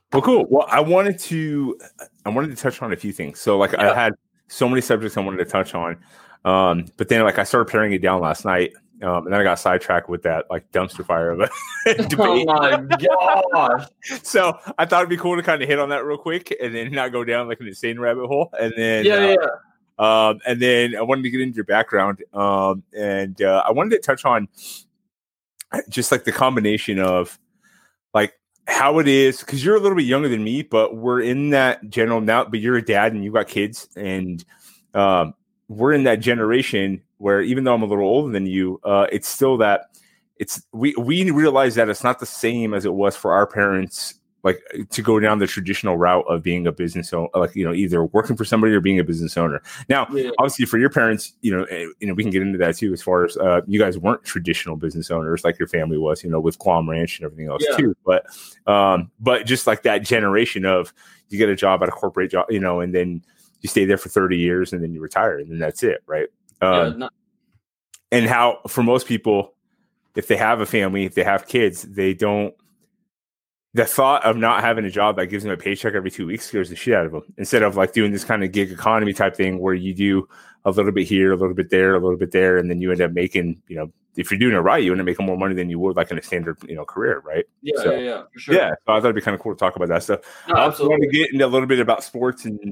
Well, cool. Well, I wanted to touch on a few things. So like I had so many subjects I wanted to touch on. But then like I started paring it down last night. And then I got sidetracked with that like dumpster fire of a debate. Oh my gosh. So I thought it'd be cool to kind of hit on that real quick and then not go down like an insane rabbit hole. And then and then I wanted to get into your background. And I wanted to touch on just like the combination of like how it is, because you're a little bit younger than me, but we're in that general now, but you're a dad and you've got kids, and we're in that generation where even though I'm a little older than you, it's still that we realize that it's not the same as it was for our parents, like to go down the traditional route of being a business owner, like, either working for somebody or being a business owner. Now, obviously for your parents, we can get into that too, as far as you guys weren't traditional business owners like your family was, with Guam Ranch and everything else too. But just like that generation of you get a job at a corporate job, and then you stay there for 30 years and then you retire and then that's it. Right. And how for most people, if they have a family, if they have kids, the thought of not having a job that gives them a paycheck every 2 weeks scares the shit out of them, instead of like doing this kind of gig economy type thing where you do a little bit here, a little bit there, a little bit there. And then you end up making, if you're doing it right, you end up making more money than you would like in a standard, career. Right. Yeah. For sure. Yeah. So I thought it'd be kind of cool to talk about that stuff. No, I also want to get into a little bit about sports, and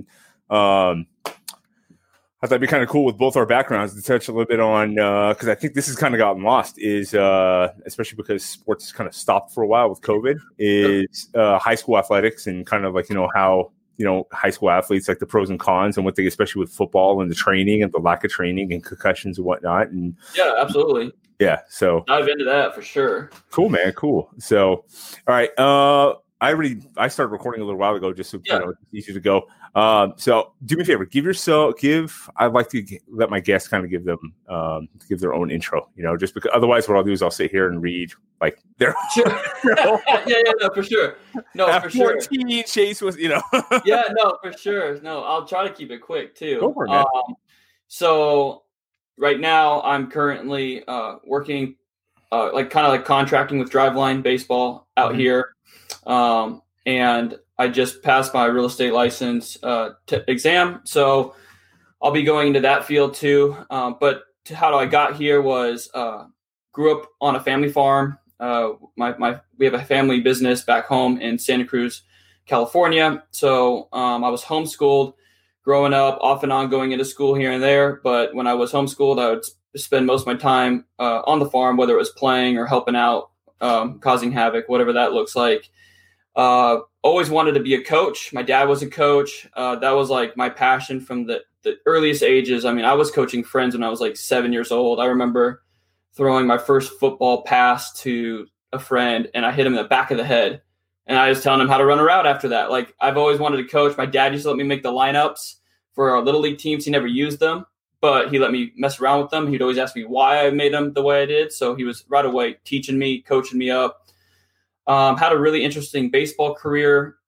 I thought it'd be kind of cool with both our backgrounds to touch a little bit on, because I think this has kind of gotten lost, is especially because sports kind of stopped for a while with COVID, is high school athletics, and kind of like, how, high school athletes, like the pros and cons and what they, especially with football and the training and the lack of training and concussions and whatnot. And yeah, absolutely. Yeah. So dive into that for sure. Cool, man. Cool. So, all right. I started recording a little while ago, just so it's easy to go. So do me a favor, I'd like to let my guests kind of give their own intro, just because otherwise what I'll do is I'll sit here and read like their sure. No, for sure. No, at for 14, sure. Chase was, Yeah, no, for sure. No, I'll try to keep it quick too. Go for it, man. So right now I'm currently working like kind of like contracting with Driveline Baseball out here. And I just passed my real estate license exam, so I'll be going into that field too. But how I got here was grew up on a family farm. We have a family business back home in Santa Cruz, California. So I was homeschooled growing up, off and on going into school here and there. But when I was homeschooled, I would spend most of my time on the farm, whether it was playing or helping out, causing havoc, whatever that looks like. Always wanted to be a coach. My dad was a coach. That was like my passion from the earliest ages. I mean, I was coaching friends when I was like 7 years old. I remember throwing my first football pass to a friend and I hit him in the back of the head. And I was telling him how to run a route after that. Like, I've always wanted to coach. My dad used to let me make the lineups for our little league teams. He never used them, but he let me mess around with them. He'd always ask me why I made them the way I did. So he was right away teaching me, coaching me up. Had a really interesting baseball career.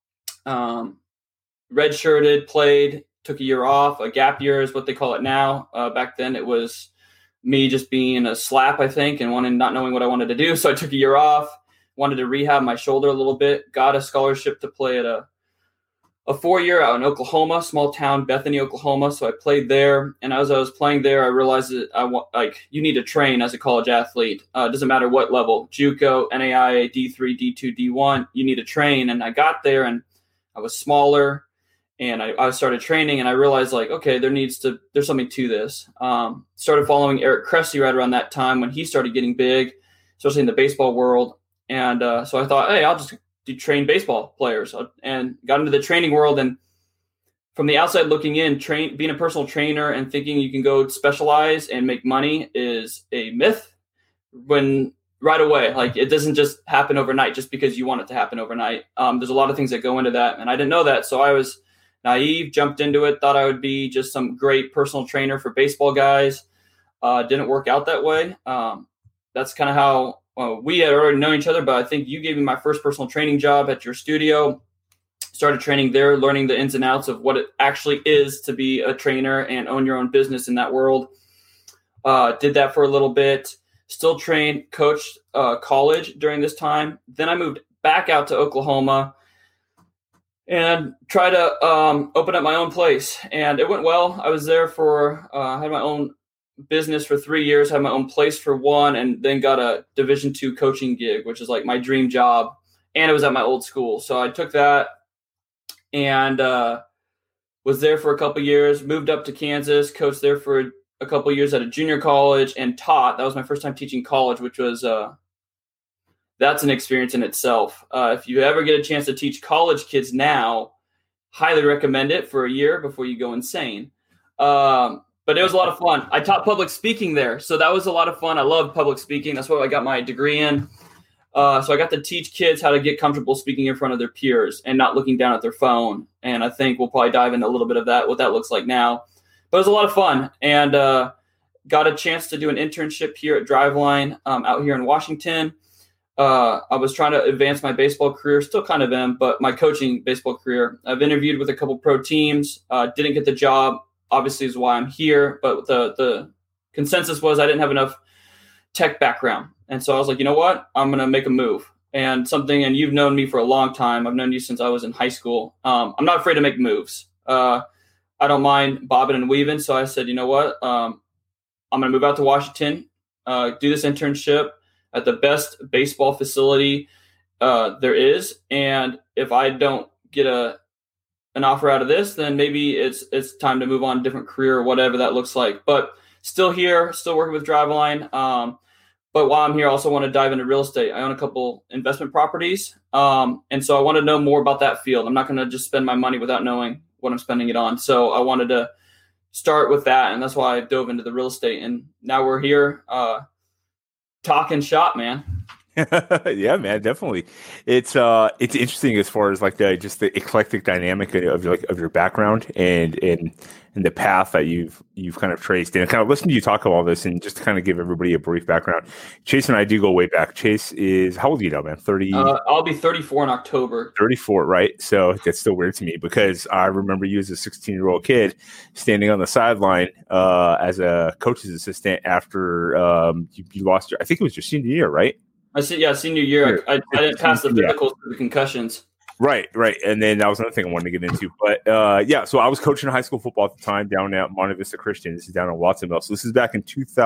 Redshirted, played, took a year off. A gap year is what they call it now. Back then it was me just being a slap, I think, and not knowing what I wanted to do. So I took a year off, wanted to rehab my shoulder a little bit, got a scholarship to play at a 4-year out in Oklahoma, small town, Bethany, Oklahoma. So I played there. And as I was playing there, I realized that you need to train as a college athlete. It doesn't matter what level, JUCO, NAIA, D3, D2, D1, you need to train. And I got there and I was smaller and I started training and I realized like, okay, there's something to this. Started following Eric Cressy right around that time when he started getting big, especially in the baseball world. And so I thought, hey, I'll just train baseball players, and got into the training world. And from the outside looking in, being a personal trainer and thinking you can go specialize and make money is a myth. When right away, like, it doesn't just happen overnight just because you want it to happen overnight. There's a lot of things that go into that, and I didn't know that. So I was naive, jumped into it, thought I would be just some great personal trainer for baseball guys. Didn't work out that way. That's kind of how we had already known each other, but I think you gave me my first personal training job at your studio. Started training there, learning the ins and outs of what it actually is to be a trainer and own your own business in that world. Did that for a little bit. Still trained, coached college during this time. Then I moved back out to Oklahoma, and try to open up my own place. And it went well. I was there for had my own business for 3 years, had my own place for 1, and then got a Division II coaching gig, which is like my dream job. And it was at my old school. So I took that and was there for a couple years, moved up to Kansas, coached there for a couple years at a junior college, and taught. That was my first time teaching college, which was that's an experience in itself. If you ever get a chance to teach college kids now, highly recommend it for a year before you go insane. But it was a lot of fun. I taught public speaking there, so that was a lot of fun. I love public speaking. That's what I got my degree in. So I got to teach kids how to get comfortable speaking in front of their peers and not looking down at their phone. And I think we'll probably dive into a little bit of that, what that looks like now. But it was a lot of fun, and got a chance to do an internship here at Driveline out here in Washington. I was trying to advance my baseball career, still kind of am, but my coaching baseball career. I've interviewed with a couple pro teams, didn't get the job, obviously is why I'm here. But the consensus was I didn't have enough tech background. And so I was like, you know what? I'm going to make a move. And you've known me for a long time. I've known you since I was in high school. I'm not afraid to make moves. I don't mind bobbing and weaving. So I said, you know what? I'm going to move out to Washington, do this internship at the best baseball facility there is. And if I don't get an offer out of this, then maybe it's time to move on, different career or whatever that looks like. But still here, still working with Driveline. But while I'm here, I also want to dive into real estate. I own a couple investment properties. And so I want to know more about that field. I'm not going to just spend my money without knowing what I'm spending it on. So I wanted to start with that. And that's why I dove into the real estate. And now we're here talking shop, man. Yeah, man, definitely. It's interesting as far as like just the eclectic dynamic of your background and the path that you've kind of traced, and kind of listen to you talk about all this, and just to kind of give everybody a brief background. Chase and I do go way back. Chase is, how old are you now, man? 30? I'll be 34 in October. 34, right? So that's still weird to me because I remember you as a 16-year-old kid standing on the sideline as a coach's assistant after you lost I think it was your senior year, right? Senior year. I didn't pass the physicals for the concussions. Right. And then that was another thing I wanted to get into. But so I was coaching high school football at the time down at Monte Vista Christian. This is down in Watsonville. So this is back in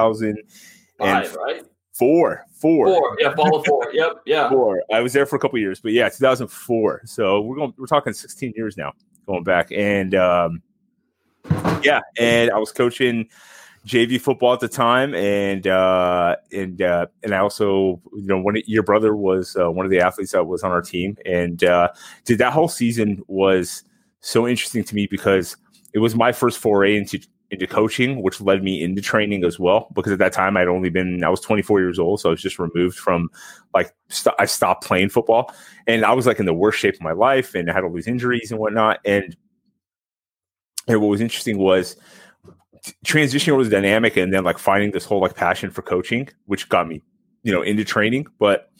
2005, right? Four. Yeah, fall of 4. Yep. Yeah. 4. I was there for a couple of years, but yeah, 2004. So we're talking 16 years now going back. And and I was coaching JV football at the time, and I also, your brother was one of the athletes that was on our team, and that whole season was so interesting to me because it was my first foray into coaching, which led me into training as well. Because at that time I was 24 years old, so I was just removed from I stopped playing football, and I was like in the worst shape of my life, and I had all these injuries and whatnot. And what was interesting was transitioning over the dynamic, and then finding this whole passion for coaching, which got me, into training. But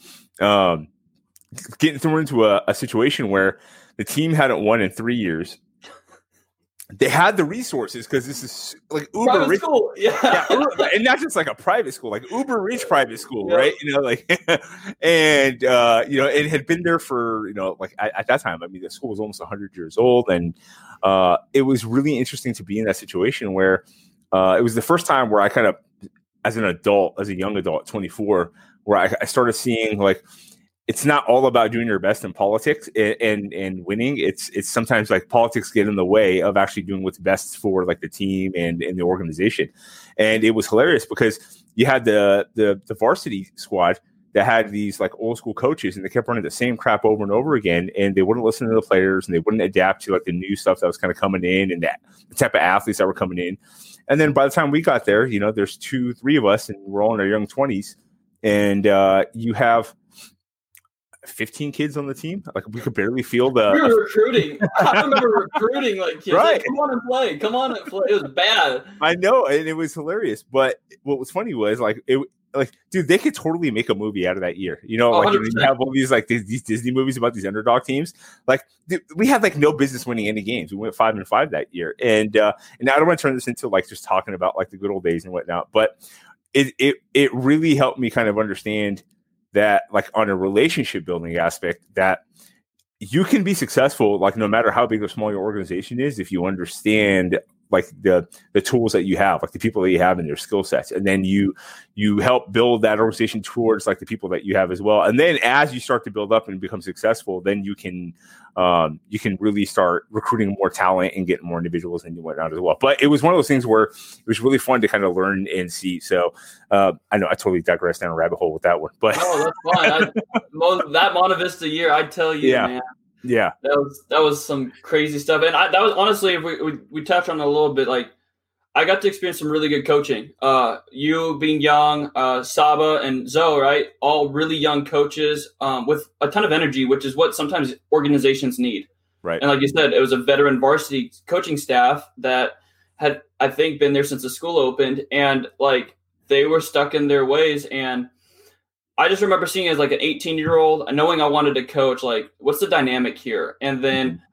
getting thrown into a situation where the team hadn't won in 3 years. They had the resources because this is uber private rich school, yeah, and not just a private school, uber rich private school, right? And it had been there for at that time. I mean, the school was almost 100 years old, and it was really interesting to be in that situation where it was the first time where I kind of, as a young adult, 24, where I started seeing it's not all about doing your best in politics and winning. It's sometimes politics get in the way of actually doing what's best for the team and the organization. And it was hilarious because you had the varsity squad that had these old school coaches, and they kept running the same crap over and over again, and they wouldn't listen to the players, and they wouldn't adapt to the new stuff that was kind of coming in, and the type of athletes that were coming in. And then by the time we got there, there's 2-3 of us, and we're all in our young 20s, and you have 15 kids on the team. We could barely field we were recruiting. I remember recruiting kids. Right. Come on and play. It was bad. I know, and it was hilarious. But what was funny was dude, they could totally make a movie out of that year. You have all these these Disney movies about these underdog teams. Dude, we had no business winning any games. We went 5-5 that year. And now I don't want to turn this into just talking about the good old days and whatnot, but it really helped me kind of understand that on a relationship building aspect, that you can be successful, like no matter how big or small your organization is, if you understand like the tools that you have, like the people that you have and their skill sets, and then you help build that organization towards like the people that you have as well. And then as you start to build up and become successful, then you can really start recruiting more talent and getting more individuals and whatnot as well. But it was one of those things where it was really fun to kind of learn and see. So I know I totally digressed down a rabbit hole with that one, but that's fine. That Monte Vista year, I tell you, man. Yeah, that was some crazy stuff, and that was honestly, if we touched on it a little bit, like I got to experience some really good coaching. You being young, Saba and Zoe, right, all really young coaches with a ton of energy, which is what sometimes organizations need. Right, and like you said, it was a veteran varsity coaching staff that had, I think, been there since the school opened, and like they were stuck in their ways. And I just remember seeing it as like an 18-year-old, knowing I wanted to coach, like, what's the dynamic here? And then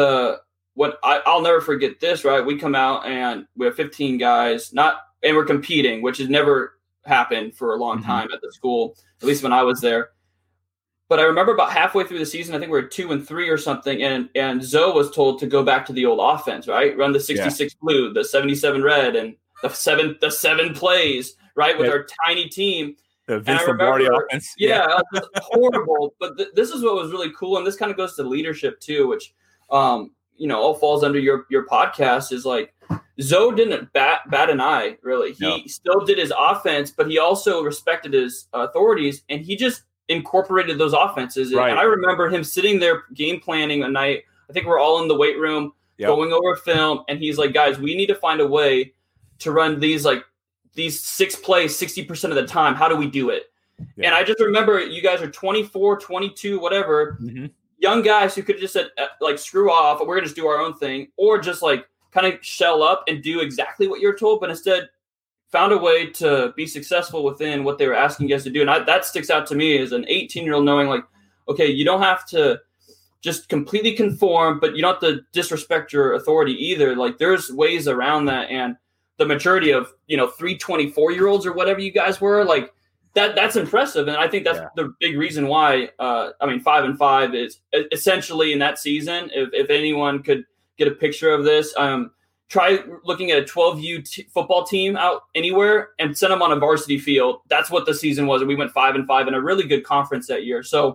I'll never forget this, right? We come out and we have 15 guys, and we're competing, which has never happened for a long time at the school, at least when I was there. But I remember about halfway through the season, I think we were 2-3 or something, and Zoe was told to go back to the old offense, right? Run the 66 blue, the 77 red, and the seven plays, right, with our tiny team. The Vince Lombardi offense. Yeah, it was horrible. But this is what was really cool, and this kind of goes to leadership too, which all falls under your podcast. Is like Zoe didn't bat an eye, really. He still did his offense, but he also respected his authorities, and he just incorporated those offenses. Right. And I remember him sitting there game planning a night. I think we're all in the weight room going over film, and he's like, guys, we need to find a way to run these 6 plays 60% of the time. How do we do it? Yeah. And I just remember you guys are 24, 22, whatever, young guys who could have just said, like, screw off, we're going to just do our own thing, or just like kind of shell up and do exactly what you're told, but instead found a way to be successful within what they were asking you guys to do. And that sticks out to me as an 18-year-old, knowing like, okay, you don't have to just completely conform, but you don't have to disrespect your authority either. Like, there's ways around that. And the maturity of 3 24-year-olds or whatever you guys were, like that's impressive. And I think that's the big reason why 5-5 is essentially in that season. If anyone could get a picture of this, try looking at a 12U football team out anywhere and send them on a varsity field. That's what the season was. And we went 5-5 in a really good conference that year. So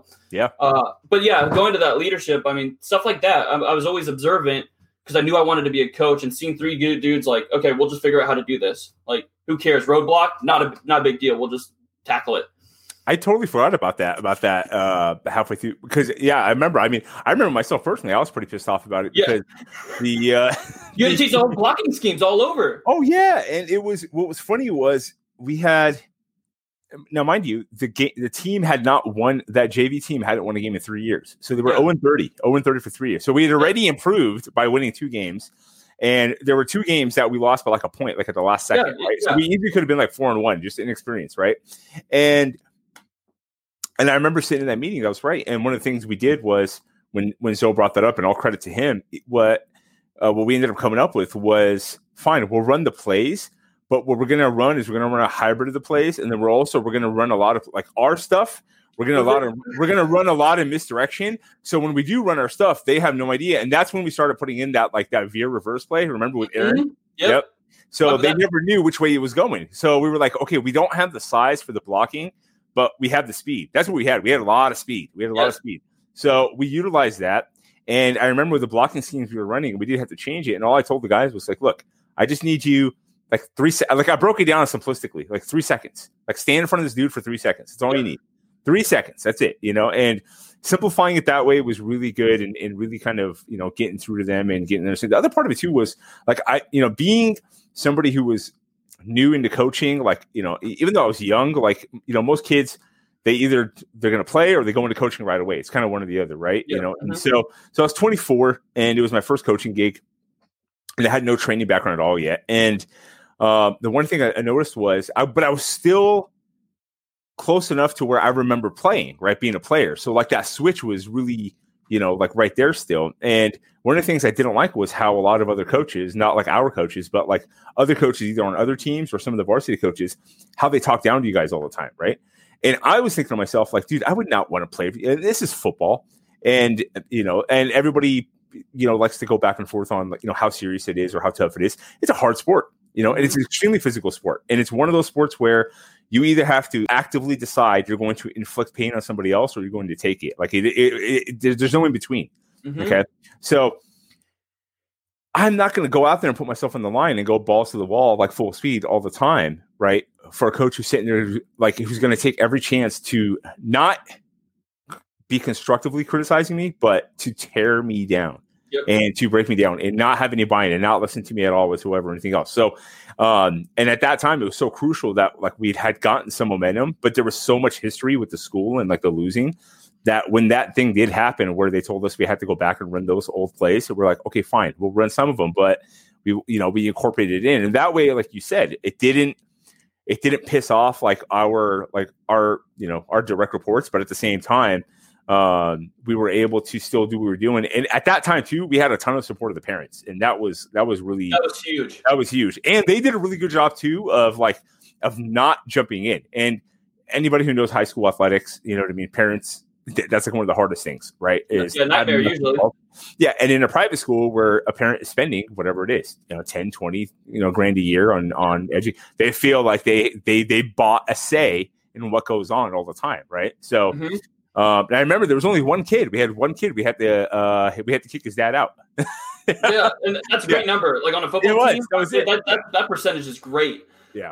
going to that leadership, stuff like that, I was always observant, because I knew I wanted to be a coach, and seeing 3 good dudes like, okay, we'll just figure out how to do this. Like, who cares? Roadblock? Not a big deal. We'll just tackle it. I totally forgot about that halfway through, because I remember. I remember myself personally. I was pretty pissed off about it because you had to teach the whole blocking schemes all over. Oh yeah, and what was funny was we had. Now, mind you, the team had not won. That JV team hadn't won a game in 3 years, so they were 0-30 for 3 years. So we had already improved by winning 2 games, and there were 2 games that we lost by like a point, like at the last second. Right? So we easily could have been like 4-1, just inexperience, right? And I remember sitting in that meeting. That was right. And one of the things we did was when Zoe brought that up, and all credit to him, what we ended up coming up with was, fine, we'll run the plays. But what we're going to run is we're going to run a hybrid of the plays, and then we're going to run a lot of like our stuff. We're going to run a lot in misdirection. So when we do run our stuff, they have no idea, and that's when we started putting in that veer reverse play. Remember with Aaron? Yep. So they never knew which way it was going. So we were like, okay, we don't have the size for the blocking, but we have the speed. That's what we had. We had a lot of speed. So we utilized that. And I remember with the blocking schemes we were running, we did have to change it. And all I told the guys was like, look, I just need you. Like 3 seconds. Like I broke it down simplistically, like 3 seconds. Like stand in front of this dude for 3 seconds. That's all you need. 3 seconds. That's it. And simplifying it that way was really good and really kind of, getting through to them and getting understanding. The other part of it too was like being somebody who was new into coaching, like, even though I was young, like, most kids, they're going to play or they go into coaching right away. It's kind of one or the other, right? And so I was 24 and it was my first coaching gig, and I had no training background at all yet. And the one thing I noticed was, but I was still close enough to where I remember playing, right? Being a player. So like that switch was really, like right there still. And one of the things I didn't like was how a lot of other coaches, not like our coaches, but like other coaches, either on other teams or some of the varsity coaches, how they talk down to you guys all the time. Right. And I was thinking to myself, like, dude, I would not want to play. This is football. And, and everybody, likes to go back and forth on, how serious it is or how tough it is. It's a hard sport, and it's an extremely physical sport. And it's one of those sports where you either have to actively decide you're going to inflict pain on somebody else or you're going to take it. Like there's no in between. Mm-hmm. Okay. So I'm not going to go out there and put myself on the line and go balls to the wall, like full speed all the time. Right. For a coach who's sitting there, like who's going to take every chance to not be constructively criticizing me, but to tear me down. Yep. And to break me down and not have any buy-in and not listen to me at all whatsoever or anything else. So, and at that time, it was so crucial that like we had gotten some momentum, but there was so much history with the school and like the losing that when that thing did happen where they told us we had to go back and run those old plays, so we're like, okay, fine, we'll run some of them, but we incorporated it in. And that way, like you said, it didn't piss off like our direct reports, but at the same time, we were able to still do what we were doing. And at that time too, we had a ton of support of the parents. And that was huge. That was huge. And they did a really good job too of not jumping in. And anybody who knows high school athletics, you know what I mean? Parents, that's like one of the hardest things, right? Nightmare usually. Yeah. And in a private school where a parent is spending whatever it is, 10, 20, grand a year on education, they feel like they bought a say in what goes on all the time. Right. So, mm-hmm. And I remember there was only one kid. We had one kid. We had to kick his dad out. Yeah, and that's a great number. Like on a football team, that was it. That percentage is great. Yeah.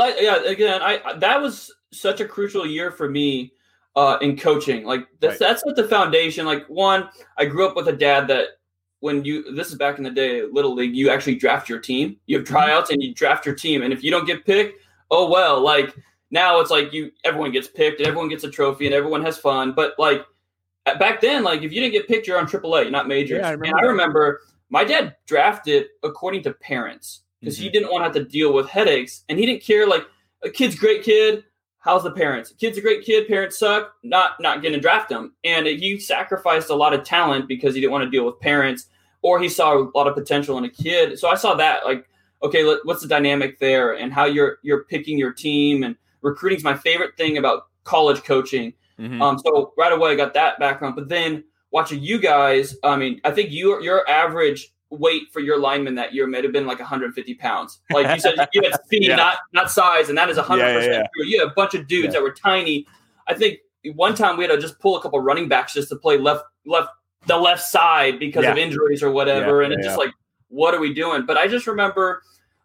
That was such a crucial year for me in coaching. Like that's like the foundation. Like one, I grew up with a dad that this is back in the day, Little League, you actually draft your team. You have tryouts and you draft your team, and if you don't get picked, oh well, like. Now it's like everyone gets picked and everyone gets a trophy and everyone has fun. But like back then, like if you didn't get picked, you're on AAA, you're not majors. Yeah, I remember my dad drafted according to parents because he didn't want to have to deal with headaches and he didn't care. Like a kid's a great kid. How's the parents? Kid's a great kid. Parents suck. Not going to draft him. And he sacrificed a lot of talent because he didn't want to deal with parents or he saw a lot of potential in a kid. So I saw that like, okay, what's the dynamic there and how you're picking your team and recruiting is my favorite thing about college coaching. Mm-hmm. So right away I got that background, but then watching you guys, I mean, I think your average weight for your lineman that year might have been like 150 pounds. Like you said, you had speed, not size. And that is 100% true. You had a bunch of dudes that were tiny. I think one time we had to just pull a couple running backs just to play the left side because of injuries or whatever. And it's just like, what are we doing? But I just remember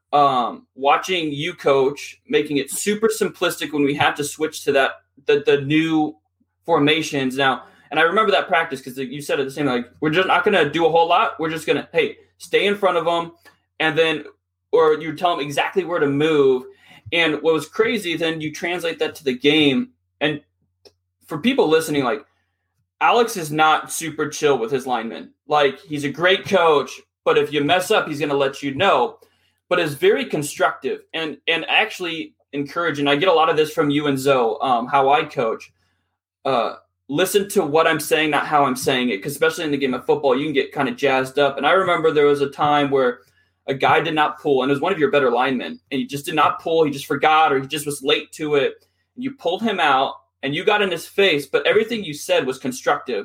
watching you coach, making it super simplistic when we had to switch to the new formations now. And I remember that practice because you said it the same, like, we're just not going to do a whole lot. We're just going to, hey, stay in front of them. And then, or you tell them exactly where to move. And what was crazy, then you translate that to the game. And for people listening, like, Alex is not super chill with his linemen. Like, he's a great coach, but if you mess up, he's going to let you know. But is very constructive and actually encouraging. I get a lot of this from you and Zoe, how I coach. Listen to what I'm saying, not how I'm saying it, because especially in the game of football, you can get kind of jazzed up. And I remember there was a time where a guy did not pull, and it was one of your better linemen, and he just did not pull. He just forgot or he just was late to it. And you pulled him out, and you got in his face, but everything you said was constructive.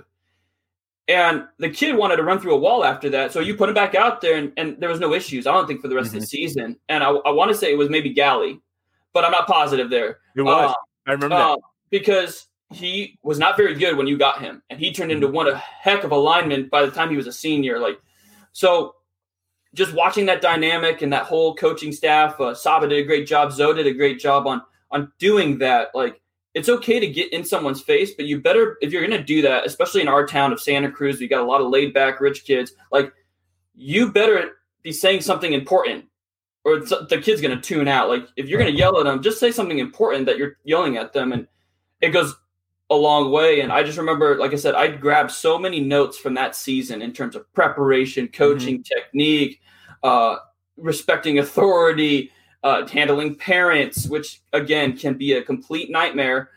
And the kid wanted to run through a wall after that. So you put him back out there and there was no issues, I don't think, for the rest of the season. And I want to say it was maybe Galley, but I'm not positive there. It was. I remember that. Because he was not very good when you got him. And he turned into one a heck of a lineman by the time he was a senior. Like, so just watching that dynamic and that whole coaching staff, Saba did a great job. Zoe did a great job on doing that. Like, it's okay to get in someone's face, but you better, if you're going to do that, especially in our town of Santa Cruz, we got a lot of laid back, rich kids. Like, you better be saying something important or the kid's going to tune out. Like, if you're going to yell at them, just say something important that you're yelling at them. And it goes a long way. And I just remember, like I said, I grabbed so many notes from that season in terms of preparation, coaching, technique, respecting authority, handling parents, which again can be a complete nightmare.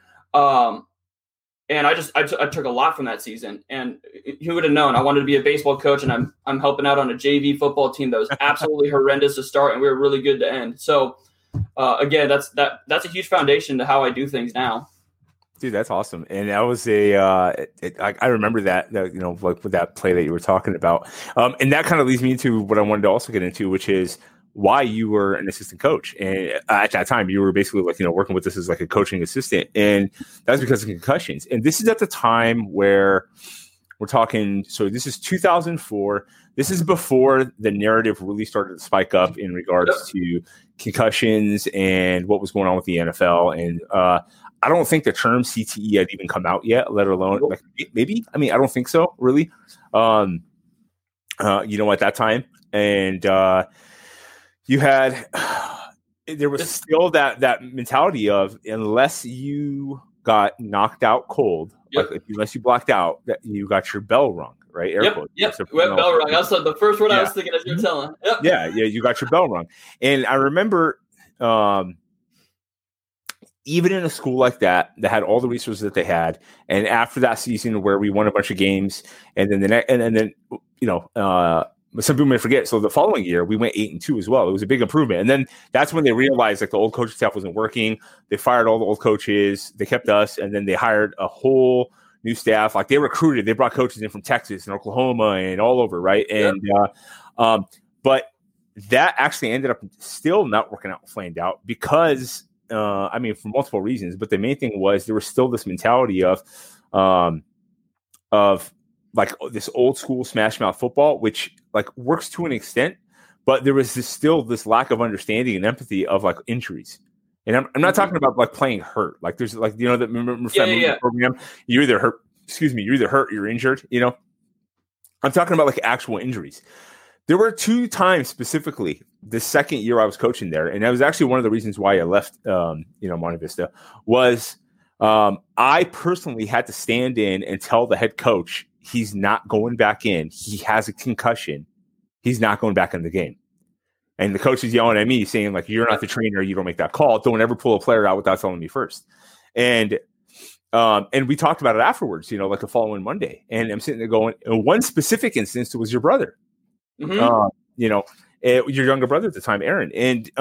And I took a lot from that season. And who would have known? I wanted to be a baseball coach, and I'm helping out on a JV football team that was absolutely horrendous to start, and we were really good to end. So again, that's a huge foundation to how I do things now. Dude, that's awesome. And that was I remember that, like with that play that you were talking about. And that kind of leads me into what I wanted to also get into, which is why you were an assistant coach. And at that time, you were basically like, working with this as like a coaching assistant. And that's because of concussions. And this is at the time where we're talking. So this is 2004. This is before the narrative really started to spike up in regards to concussions and what was going on with the NFL. And I don't think the term CTE had even come out yet, let alone like maybe. I mean, I don't think so, really. At that time, and you had there was still that mentality of unless you got knocked out cold, unless you blacked out, that you got your bell rung. Right. Yep. Bell rung. That's the first word I was thinking as you were telling. Yep. Yeah. You got your bell rung. And I remember even in a school like that had all the resources that they had. And after that season where we won a bunch of games and then some people may forget. So the following year we went 8-2 as well. It was a big improvement. And then that's when they realized like the old coaching staff wasn't working. They fired all the old coaches. They kept us. And then they hired a whole new staff. Like they brought coaches in from Texas and Oklahoma and all over. Right. And, but that actually ended up still not working out, flamed out because, for multiple reasons, but the main thing was there was still this mentality of like this old school smash mouth football, which like works to an extent, but there was still this lack of understanding and empathy of like injuries. And I'm not talking about like playing hurt. Like there's like, that program, you're either hurt, you're injured, I'm talking about like actual injuries. There were 2 times specifically the second year I was coaching there. And that was actually one of the reasons why I left, Monte Vista was I personally had to stand in and tell the head coach, he's not going back in. He has a concussion. He's not going back in the game. And the coach is yelling at me saying, like, you're not the trainer. You don't make that call. Don't ever pull a player out without telling me first. And we talked about it afterwards, like the following Monday. And I'm sitting there going, in one specific instance, it was your brother, your younger brother at the time, Aaron. And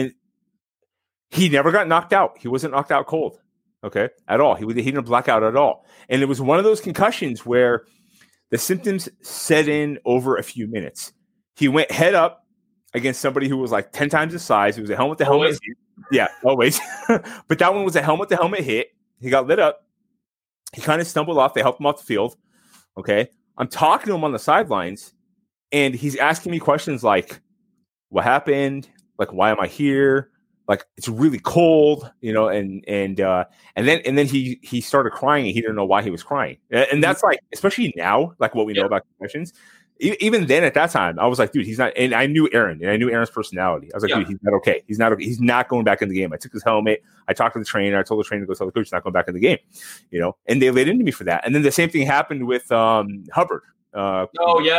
he never got knocked out. He wasn't knocked out cold. Okay. At all. He didn't black out at all. And it was one of those concussions where the symptoms set in over a few minutes. He went head up against somebody who was like 10 times his size. It was a helmet to helmet hit. Yeah, always. But that one was a helmet to helmet hit. He got lit up. He kind of stumbled off. They helped him off the field. Okay. I'm talking to him on the sidelines and he's asking me questions like, what happened? Like, why am I here? Like, it's really cold, and then he started crying and he didn't know why he was crying. And that's like, especially now, like what we know about concussions. Even then at that time, I was like, dude, he's not. And I knew Aaron and I knew Aaron's personality. I was like, dude, he's not okay. He's not going back in the game. I took his helmet. I talked to the trainer. I told the trainer to go tell the coach he's not going back in the game, and they laid into me for that. And then the same thing happened with Hubbard. Yep.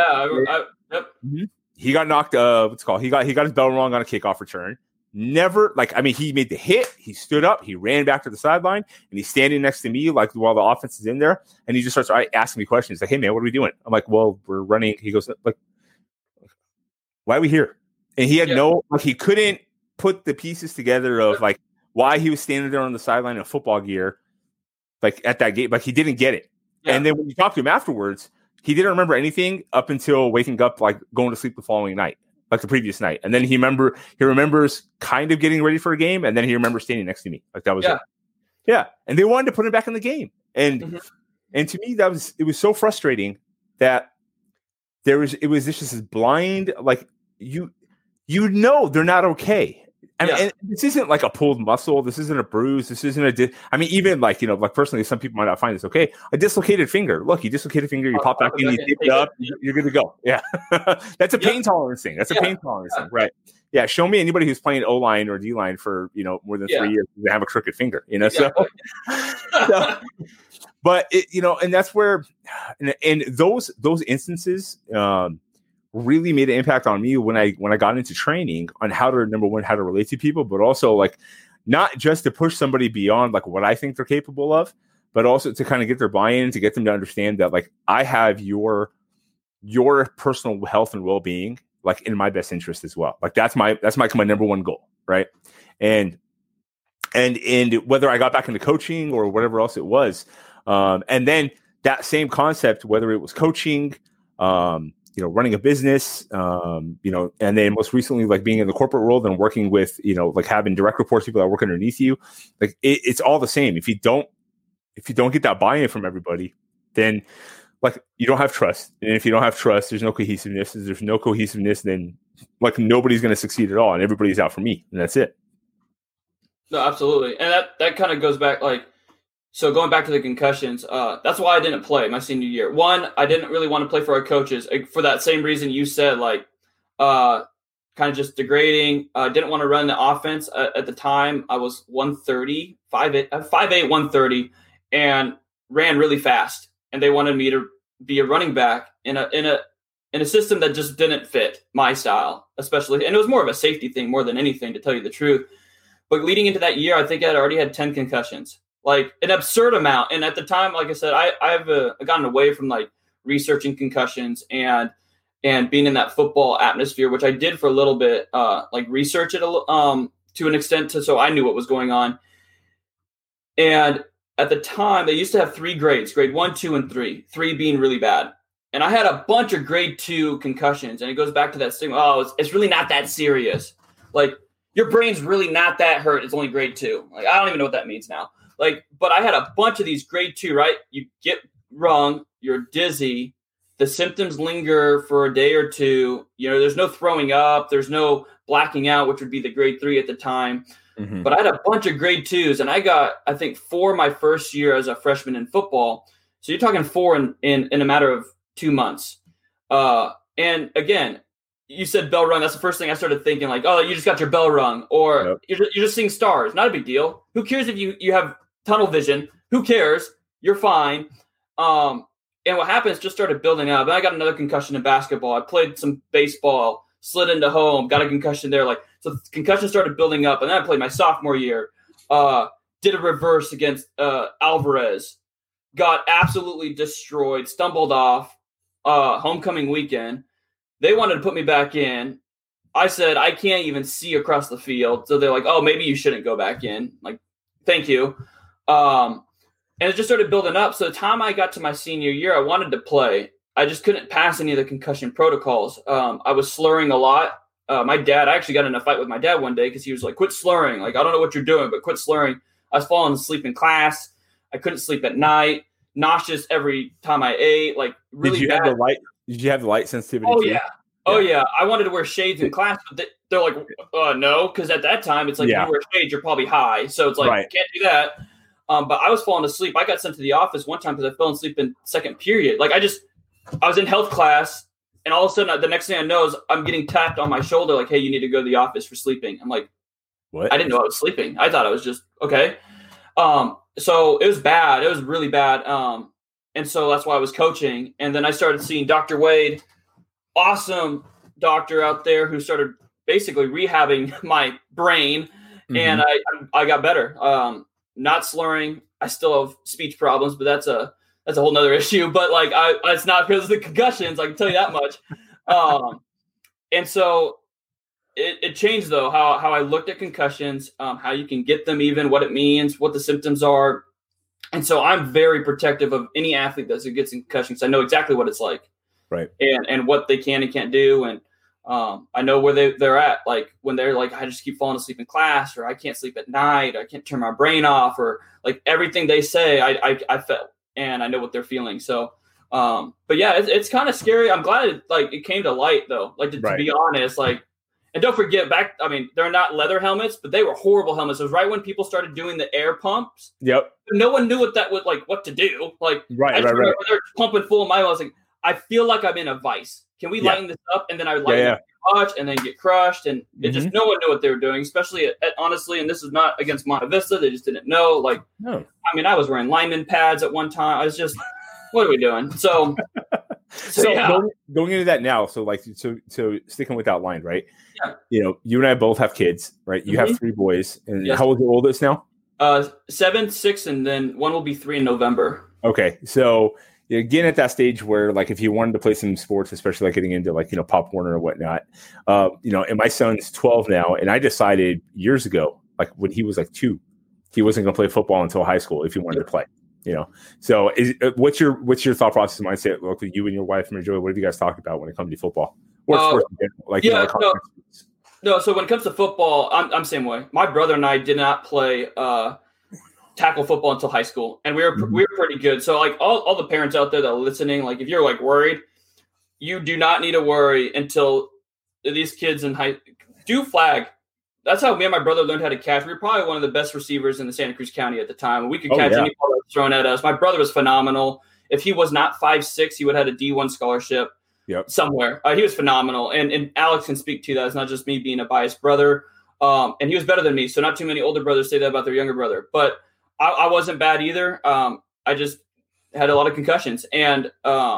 He got knocked. He got his bell rung on a kickoff return. Never he made the hit. He stood up. He ran back to the sideline, and he's standing next to me like while the offense is in there, and he just starts asking me questions like, "Hey man, what are we doing?" I'm like, "Well, we're running." He goes, "Like, why are we here?" And he had he couldn't put the pieces together of like why he was standing there on the sideline in football gear, like at that game. Like he didn't get it. Yeah. And then when you talk to him afterwards, he didn't remember anything up until waking up, like going to sleep the following night. Like the previous night. And then he remembers kind of getting ready for a game. And then he remembers standing next to me. Like that was it. Yeah. And they wanted to put him back in the game. And and to me, it was so frustrating that it was just this blind, like they're not okay. And this isn't like a pulled muscle. This isn't a bruise. This isn't even like, like personally, some people might not find this okay. A dislocated finger. Look, you dislocated finger, you pop back in, you tape it up, you're good to go. Yeah. That's a pain tolerance thing. That's a pain tolerance thing. Right. Yeah. Show me anybody who's playing O-line or D-line for, more than 3 years. They have a crooked finger, so. But, and that's where, and those instances, really made an impact on me when I got into training on how to relate to people, but also like not just to push somebody beyond like what I think they're capable of, but also to kind of get their buy-in, to get them to understand that like I have your personal health and well-being like in my best interest as well. Like that's my number one goal, right? And and whether I got back into coaching or whatever else it was. And then that same concept, whether it was coaching, running a business, and then most recently, like being in the corporate world and working with, like having direct reports, people that work underneath you, like it's all the same. If you don't get that buy-in from everybody, then like you don't have trust. And if you don't have trust, there's no cohesiveness. If there's no cohesiveness, then like nobody's going to succeed at all. And everybody's out for me. And that's it. No, absolutely. And that kind of goes back, like, so going back to the concussions, that's why I didn't play my senior year. One, I didn't really want to play for our coaches for that same reason you said, like, kind of just degrading. I didn't want to run the offense. At the time, I was 130, 5'8", 130, and ran really fast. And they wanted me to be a running back in a system that just didn't fit my style, especially. And it was more of a safety thing more than anything, to tell you the truth. But leading into that year, I think I'd already had 10 concussions, like an absurd amount. And at the time, like I said, I've gotten away from like researching concussions and being in that football atmosphere, which I did for a little bit, like research it to an extent, so I knew what was going on. And at the time, they used to have 3 grades, grade 1, 2, and 3, 3 being really bad. And I had a bunch of grade 2 concussions, and it goes back to that stigma. Oh, it's really not that serious. Like, your brain's really not that hurt. It's only grade 2. Like, I don't even know what that means now. Like, but I had a bunch of these grade 2, right? You get rung, you're dizzy, the symptoms linger for a day or two. There's no throwing up, there's no blacking out, which would be the grade 3 at the time. Mm-hmm. But I had a bunch of grade 2s, and I got, I think, 4 my first year as a freshman in football. So you're talking 4 in a matter of 2 months. And again, you said bell rung. That's the first thing I started thinking, like, oh, you just got your bell rung, or you're just seeing stars. Not a big deal. Who cares if you have tunnel vision? Who cares? You're fine. And what happens just started building up. Then I got another concussion in basketball. I played some baseball, slid into home, got a concussion there. Like, so the concussion started building up. And then I played my sophomore year, did a reverse against Alvarez, got absolutely destroyed, stumbled off homecoming weekend. They wanted to put me back in. I said, I can't even see across the field. So they're like, oh, maybe you shouldn't go back in. Like, thank you. And it just started building up. So the time I got to my senior year, I wanted to play. I just couldn't pass any of the concussion protocols. I was slurring a lot. I actually got in a fight with my dad one day because he was like, quit slurring. Like, I don't know what you're doing, but quit slurring. I was falling asleep in class. I couldn't sleep at night. Nauseous every time I ate. Like, really bad. Did you have the light sensitivity? Oh, yeah. Oh, yeah. I wanted to wear shades in class, but they're like, no, because at that time, it's like, if you wear shades, you're probably high. So it's like, can't do that. But I was falling asleep. I got sent to the office one time because I fell asleep in second period. Like, I was in health class, and all of a sudden, the next thing I know is I'm getting tapped on my shoulder, like, hey, you need to go to the office for sleeping. I'm like, what? I didn't know I was sleeping. I thought I was just, okay. So it was bad. It was really bad. And so that's why I was coaching. And then I started seeing Dr. Wade, awesome doctor out there, who started basically rehabbing my brain. Mm-hmm. And I got better. Not slurring. I still have speech problems, but that's a whole nother issue. But like, it's not because of the concussions. I can tell you that much. And so it changed though, how I looked at concussions, how you can get them, even what it means, what the symptoms are. And so I'm very protective of any athlete that gets in concussions. I know exactly what it's like, right? And what they can and can't do. And I know where they're at. Like when they're like, I just keep falling asleep in class, or I can't sleep at night, I can't turn my brain off, or like everything they say, I felt, and I know what they're feeling. So, but yeah, it's kind of scary. I'm glad it came to light though. Like to be honest, like. And don't forget they're not leather helmets, but they were horrible helmets. It was right when people started doing the air pumps. Yep. No one knew what to do. Like, right. They're pumping full of my. I was like, I feel like I'm in a vice. Can we lighten this up? And then I would lighten it much and then get crushed. And it just, no one knew what they were doing, especially honestly. And this is not against Monta Vista. They just didn't know. Like, no. I was wearing lineman pads at one time. I was just, what are we doing? So going into that now, so sticking with that line, right? Yeah. You and I both have kids, right? You have 3 boys, and how old is your oldest now? 7, 6, and then one will be 3 in November. Okay, so again at that stage where like if you wanted to play some sports, especially like getting into like Pop Warner or whatnot, and my son's 12 now, and I decided years ago, like when he was like 2, he wasn't going to play football until high school if he wanted to play. So what's your thought process, mindset? Like with you and your wife, Mary Joy, what have you guys talked about when it comes to football or sports? No. So when it comes to football, I'm same way. My brother and I did not play tackle football until high school, and we were pretty good. So like all the parents out there that are listening, like if you're like worried, you do not need to worry until these kids in do flag. That's how me and my brother learned how to catch. We were probably one of the best receivers in the Santa Cruz County at the time. We could catch any ball that was thrown at us. My brother was phenomenal. If he was not 5'6", he would have had a D1 scholarship somewhere. He was phenomenal. And Alex can speak to that. It's not just me being a biased brother. And he was better than me. So not too many older brothers say that about their younger brother. But I wasn't bad either. I just had a lot of concussions. And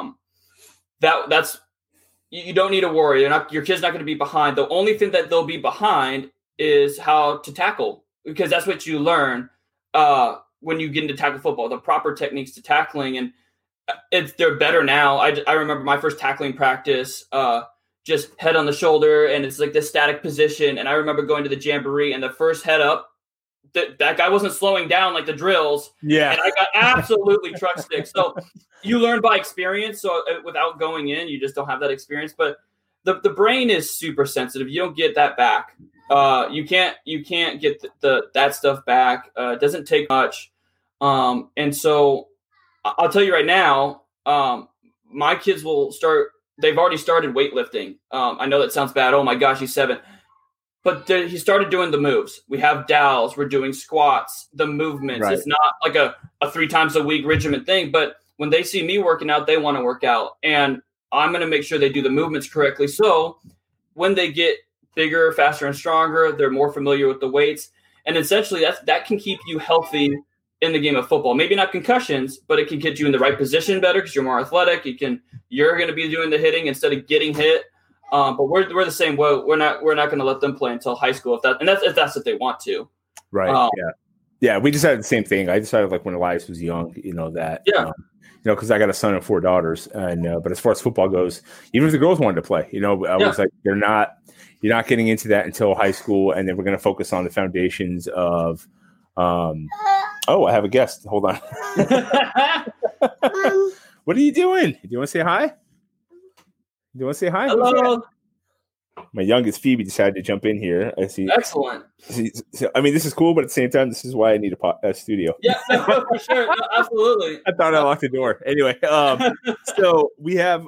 that's you don't need to worry. Your kid's not going to be behind. The only thing that they'll be behind is how to tackle, because that's what you learn when you get into tackle football, the proper techniques to tackling. And they're better now. I remember my first tackling practice, just head on the shoulder, and it's like this static position. And I remember going to the jamboree, and the first head up, that guy wasn't slowing down like the drills. Yeah. And I got absolutely truck stick. So you learn by experience. So without going in, you just don't have that experience. But the brain is super sensitive. You don't get that back. You can't get that stuff back. It doesn't take much. And so I'll tell you right now, my kids will start. They've already started weightlifting. I know that sounds bad. Oh my gosh, he's 7. But he started doing the moves. We have dowels. We're doing squats, the movements. Right. It's not like a 3 times a week regiment thing. But when they see me working out, they want to work out. And I'm going to make sure they do the movements correctly. So when they get bigger, faster, and stronger, they're more familiar with the weights. And essentially that can keep you healthy in the game of football. Maybe not concussions, but it can get you in the right position better because you're more athletic. You're going to be doing the hitting instead of getting hit. But we're the same way. We're not going to let them play until high school if that's what they want to. Right. Yeah. We decided the same thing. I decided like when Elias was young, that. Yeah. Because I got a son and 4 daughters, and but as far as football goes, even if the girls wanted to play, I was like, you're not getting into that until high school, and then we're going to focus on the foundations of. Oh, I have a guest. Hold on. What are you doing? Do you want to say hi? Hello. My youngest Phoebe decided to jump in here. I see. Excellent. I mean, this is cool, but at the same time, this is why I need a studio. Yeah, for sure. No, absolutely. I thought I locked the door. Anyway, so we have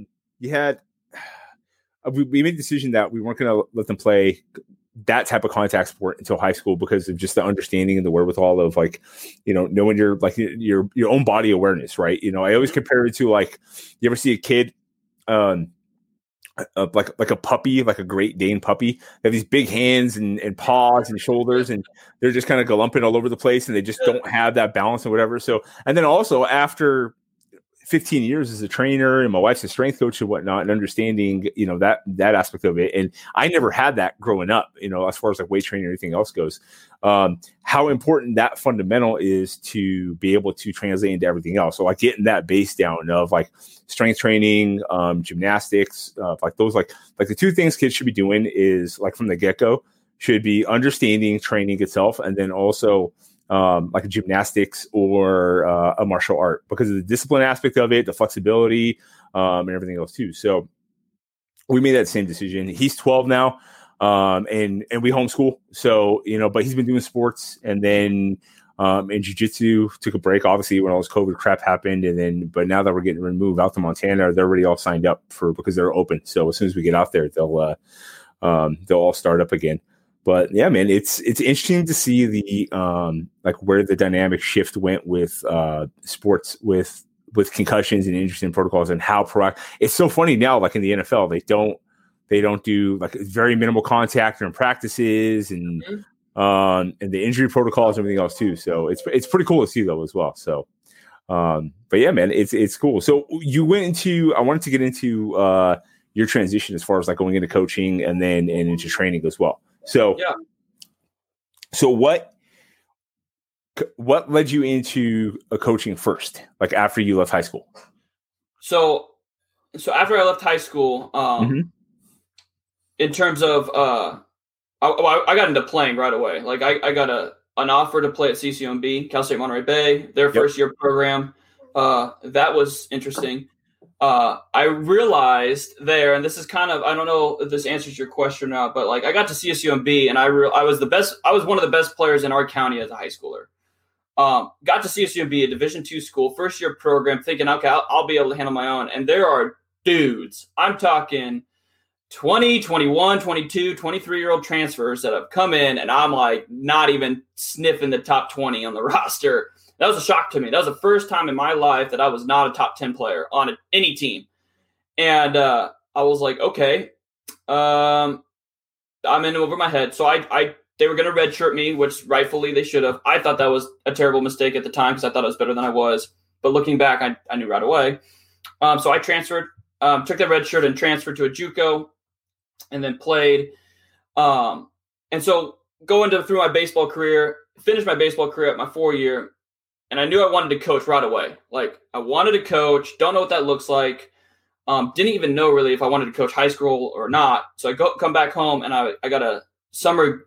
we made the decision that we weren't going to let them play that type of contact sport until high school because of just the understanding and the wherewithal of like, knowing your like your own body awareness, right? I always compare it to like, you ever see a kid, like a puppy, like a Great Dane puppy. They have these big hands and paws and shoulders, and they're just kind of galumping all over the place, and they just don't have that balance or whatever. So, and then also after 15 years as a trainer, and my wife's a strength coach and whatnot, and understanding, that aspect of it. And I never had that growing up, as far as like weight training or anything else goes, how important that fundamental is to be able to translate into everything else. So like getting that base down of like strength training, gymnastics, like those, like the 2 things kids should be doing is like from the get-go should be understanding training itself. And then also, like a gymnastics or a martial art because of the discipline aspect of it, the flexibility, and everything else too. So we made that same decision. He's 12 now, and we homeschool. So, but he's been doing sports, and then in jiu-jitsu took a break, obviously, when all this COVID crap happened. But now that we're getting removed out to Montana, they're already all signed up because they're open. So as soon as we get out there, they'll all start up again. But yeah, man, it's interesting to see the like where the dynamic shift went with sports with concussions and interesting protocols and how it's so funny now, like in the NFL, they don't do like very minimal contact during practices and the injury protocols and everything else too. So it's pretty cool to see though as well. So but yeah, man, it's cool. So you went into, I wanted to get into your transition as far as like going into coaching and into training as well. So, yeah. So what led you into a coaching first, like after you left high school? So after I left high school, in terms of, I got into playing right away. Like I got an offer to play at CCUMB, Cal State Monterey Bay, their first year program. That was interesting. I realized there, and this is kind of, I don't know if this answers your question or not, but like I got to CSUMB and I was one of the best players in our county as a high schooler. Got to CSUMB, a Division II school, first year program, thinking, okay, I'll be able to handle my own. And there are dudes, I'm talking 20, 21, 22, 23-year-old transfers that have come in, and I'm like not even sniffing the top 20 on the roster. That was a shock to me. That was the first time in my life that I was not a top 10 player on any team. And I was like, okay, I'm in over my head. So they were going to redshirt me, which rightfully they should have. I thought that was a terrible mistake at the time because I thought I was better than I was. But looking back, I knew right away. So I transferred, took that red shirt and transferred to a JUCO and then played. And so going through my baseball career, finished my baseball career at my 4-year, and I knew I wanted to coach right away. Like I wanted to coach, don't know what that looks like. Didn't even know really if I wanted to coach high school or not. So I come back home and I got a summer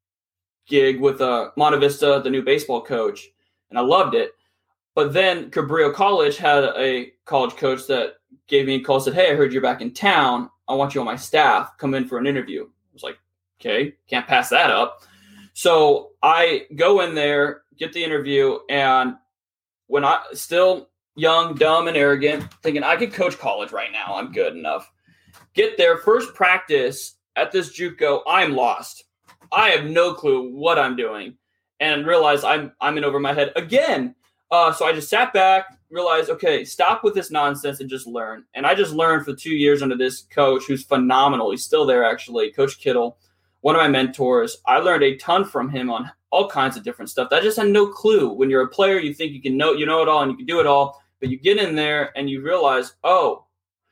gig with Monte Vista, the new baseball coach, and I loved it. But then Cabrillo College had a college coach that gave me a call, said, hey, I heard you're back in town. I want you on my staff. Come in for an interview. I was like, okay, can't pass that up. So I go in there, get the interview, and when I still young, dumb, and arrogant, thinking I could coach college right now, I'm good enough. Get there, first practice at this JUCO, I'm lost. I have no clue what I'm doing, and realize I'm in over my head again. So I just sat back, realized, okay, stop with this nonsense and just learn. And I just learned for 2 years under this coach who's phenomenal. He's still there, actually, Coach Kittle, one of my mentors. I learned a ton from him on all kinds of different stuff. I just had no clue. When you're a player, you think you know it all and you can do it all, but you get in there and you realize, oh,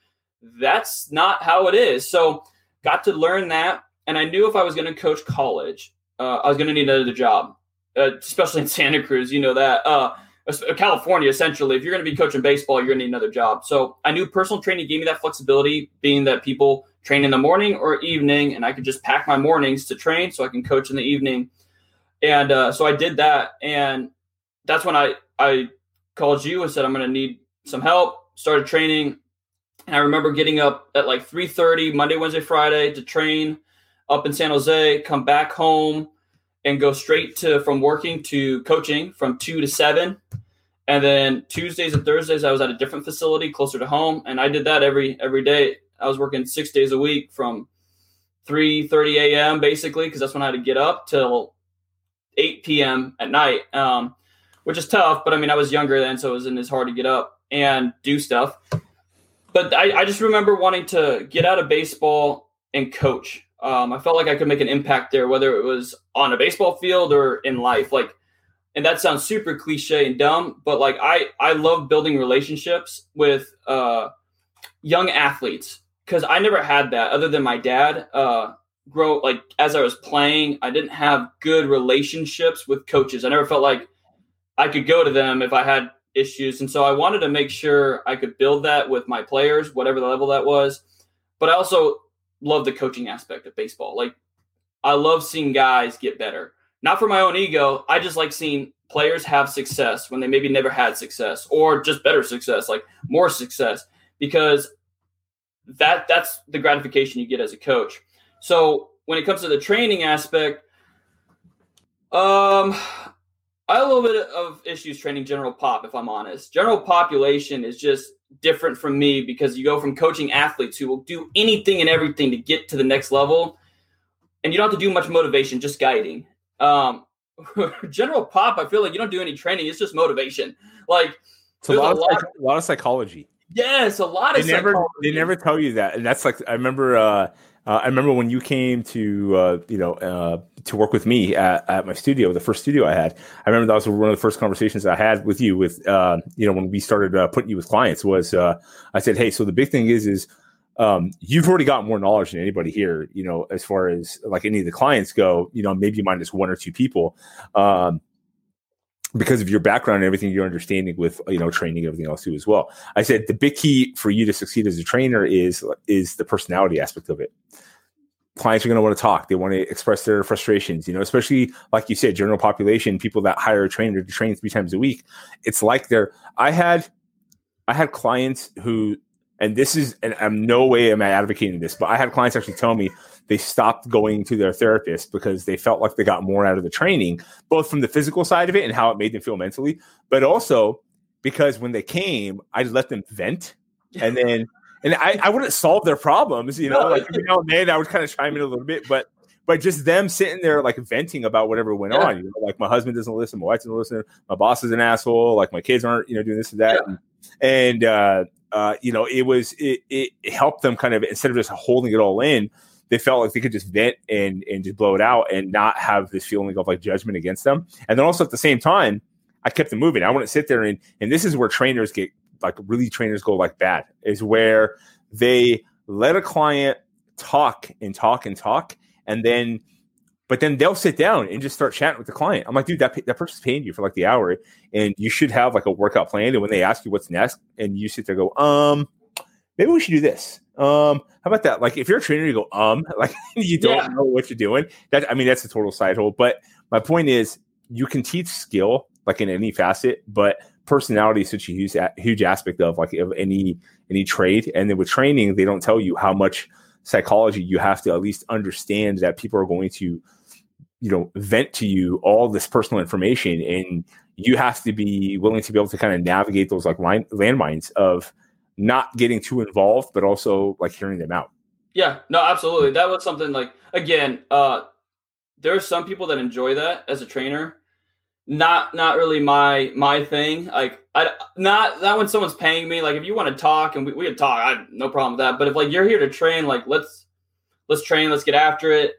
that's not how it is. So got to learn that. And I knew if I was going to coach college, I was going to need another job, especially in Santa Cruz. You know that. California, essentially, if you're going to be coaching baseball, you're going to need another job. So I knew personal training gave me that flexibility, being that people train in the morning or evening, and I could just pack my mornings to train so I can coach in the evening. And so I did that. And that's when I called you and said, I'm going to need some help, started training. And I remember getting up at like 3:30 Monday, Wednesday, Friday to train up in San Jose, come back home, and go straight from working to coaching from 2 to 7. And then Tuesdays and Thursdays, I was at a different facility closer to home. And I did that every day. I was working 6 days a week from 3:30 a.m. basically, because that's when I had to get up till 8 p.m. at night, which is tough. But I mean, I was younger then, so it wasn't as hard to get up and do stuff. But I just remember wanting to get out of baseball and coach. I felt like I could make an impact there, whether it was on a baseball field or in life. Like, and that sounds super cliche and dumb, but like I love building relationships with young athletes, because I never had that other than my dad. As I was playing, I didn't have good relationships with coaches. I never felt like I could go to them if I had issues. And so I wanted to make sure I could build that with my players, whatever the level that was. But I also love the coaching aspect of baseball. Like, I love seeing guys get better. Not for my own ego. I just like seeing players have success when they maybe never had success, or just better success, like more success, because that's the gratification you get as a coach. So when it comes to the training aspect, I have a little bit of issues training general pop, if I'm honest. General population is just different from me, because you go from coaching athletes who will do anything and everything to get to the next level, and you don't have to do much motivation, just guiding. General pop, I feel like you don't do any training. It's just motivation. Like, it's a lot of psychology. Yes, a lot of psychology. They never tell you that. And that's like, I remember when you came to work with me at my studio, the first studio I had. I remember that was one of the first conversations I had with you when we started putting you with clients was, I said, hey, so the big thing is you've already got more knowledge than anybody here, as far as like any of the clients go, maybe minus one or two people, because of your background and everything, your understanding with, training and everything else too as well. I said, the big key for you to succeed as a trainer is the personality aspect of it. clients are going to want to talk. They want to express their frustrations, especially like you said, general population, people that hire a trainer to train 3 times a week. It's like I had clients who, and I'm no way am I advocating this, but I had clients actually tell me they stopped going to their therapist because they felt like they got more out of the training, both from the physical side of it and how it made them feel mentally, but also because when they came, I let them vent, and then I wouldn't solve their problems, like every now and then I would kind of chime in a little bit, but just them sitting there like venting about whatever went on, like my husband doesn't listen, my wife doesn't listen, my boss is an asshole, like my kids aren't, doing this and that, and it helped them kind of, instead of just holding it all in, they felt like they could just vent and just blow it out and not have this feeling of like judgment against them. And then also at the same time, I kept them moving. I wouldn't sit there and this is where trainers get like trainers go like bad, is where they let a client talk and talk and talk. But then they'll sit down and just start chatting with the client. I'm like, dude, that person's paying you for like the hour, and you should have like a workout plan. And when they ask you what's next, and you sit there and go, maybe we should do this. How about that? Like if you're a trainer, you go, like you don't know what you're doing. That's a total side hole. But my point is, you can teach skill like in any facet, but personality is such a huge aspect of any trade. And then with training, they don't tell you how much psychology you have to at least understand that people are going to, vent to you all this personal information, and you have to be willing to be able to kind of navigate those like landmines of not getting too involved, but also like hearing them out. Yeah, no, absolutely. That was something like, again, there are some people that enjoy that as a trainer. Not really my thing. Like not when someone's paying me. Like if you want to talk and we can talk, I have no problem with that. But if like you're here to train, like let's train, let's get after it,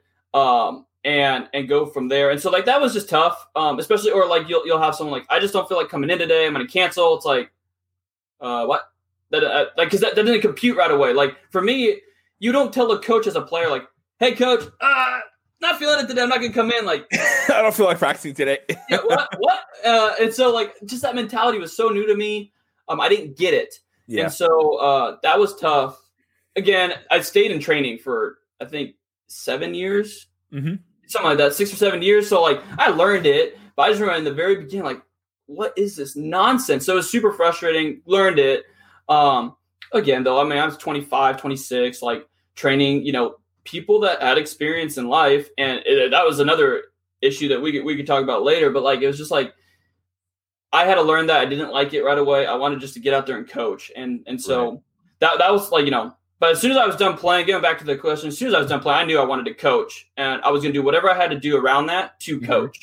and go from there. And so like that was just tough, especially, or like you'll have someone like, I just don't feel like coming in today, I'm gonna cancel. It's like, what? That because that didn't compute right away. Like for me, you don't tell a coach as a player like, hey coach, not feeling it today, I'm not gonna come in. Like I don't feel like practicing today. what? And so like just that mentality was so new to me. I didn't get it. Yeah. And so that was tough. Again, I stayed in training for I think 7 years. Mm-hmm. Something like that, 6 or 7 years. So like I learned it, but I just remember in the very beginning, like, what is this nonsense? So it was super frustrating, learned it. Again, though, I was 25, 26, like training, people that had experience in life. And that was another issue that we could talk about later. But like, it was just like, I had to learn that. I didn't like it right away. I wanted just to get out there and coach. And so that was like, but as soon as I was done playing, getting back to the question, as soon as I was done playing, I knew I wanted to coach, and I was going to do whatever I had to do around that to coach.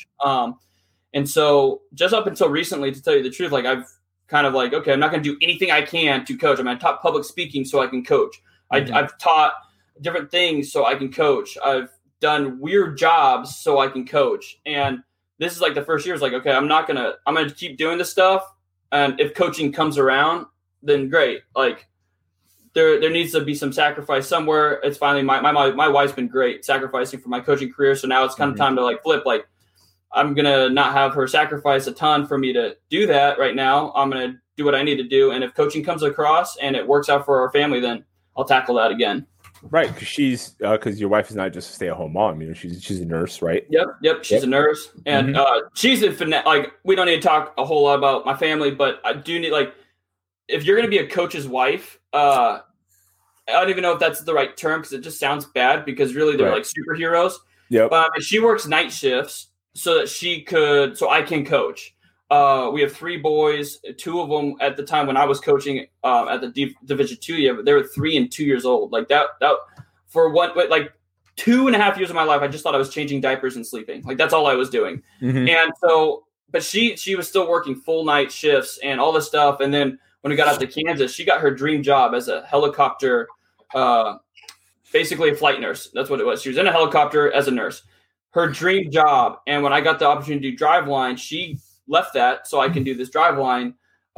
And so just up until recently, to tell you the truth, like I've kind of like, okay, I'm not going to do anything I can to coach. I taught public speaking so I can coach. I've taught different things so I can coach. I've done weird jobs so I can coach. And this is like the first year. It's like, okay, I'm going to keep doing this stuff. And if coaching comes around, then great. Like there needs to be some sacrifice somewhere. It's finally my wife's been great sacrificing for my coaching career. So now it's kind of time to like flip. Like I'm going to not have her sacrifice a ton for me to do that right now. I'm going to do what I need to do. And if coaching comes across and it works out for our family, then I'll tackle that again. Right. Because your wife is not just a stay-at-home mom. She's a nurse, right? Yep. She's a nurse. And she's like, we don't need to talk a whole lot about my family, but I do need, like, if you're going to be a coach's wife, I don't even know if that's the right term because it just sounds bad because really they're like superheroes. Yep. She works night shifts so I can coach. We have 3 boys, 2 of them at the time when I was coaching at the Division II, they were 3 and 2 years old. Like that for like 2.5 years of my life, I just thought I was changing diapers and sleeping. Like that's all I was doing. Mm-hmm. And so, but she was still working full night shifts and all this stuff. And then when we got out to Kansas, she got her dream job as a helicopter, basically a flight nurse. That's what it was. She was in a helicopter as a nurse, her dream job. And when I got the opportunity to do Driveline, she left that so I can do this Driveline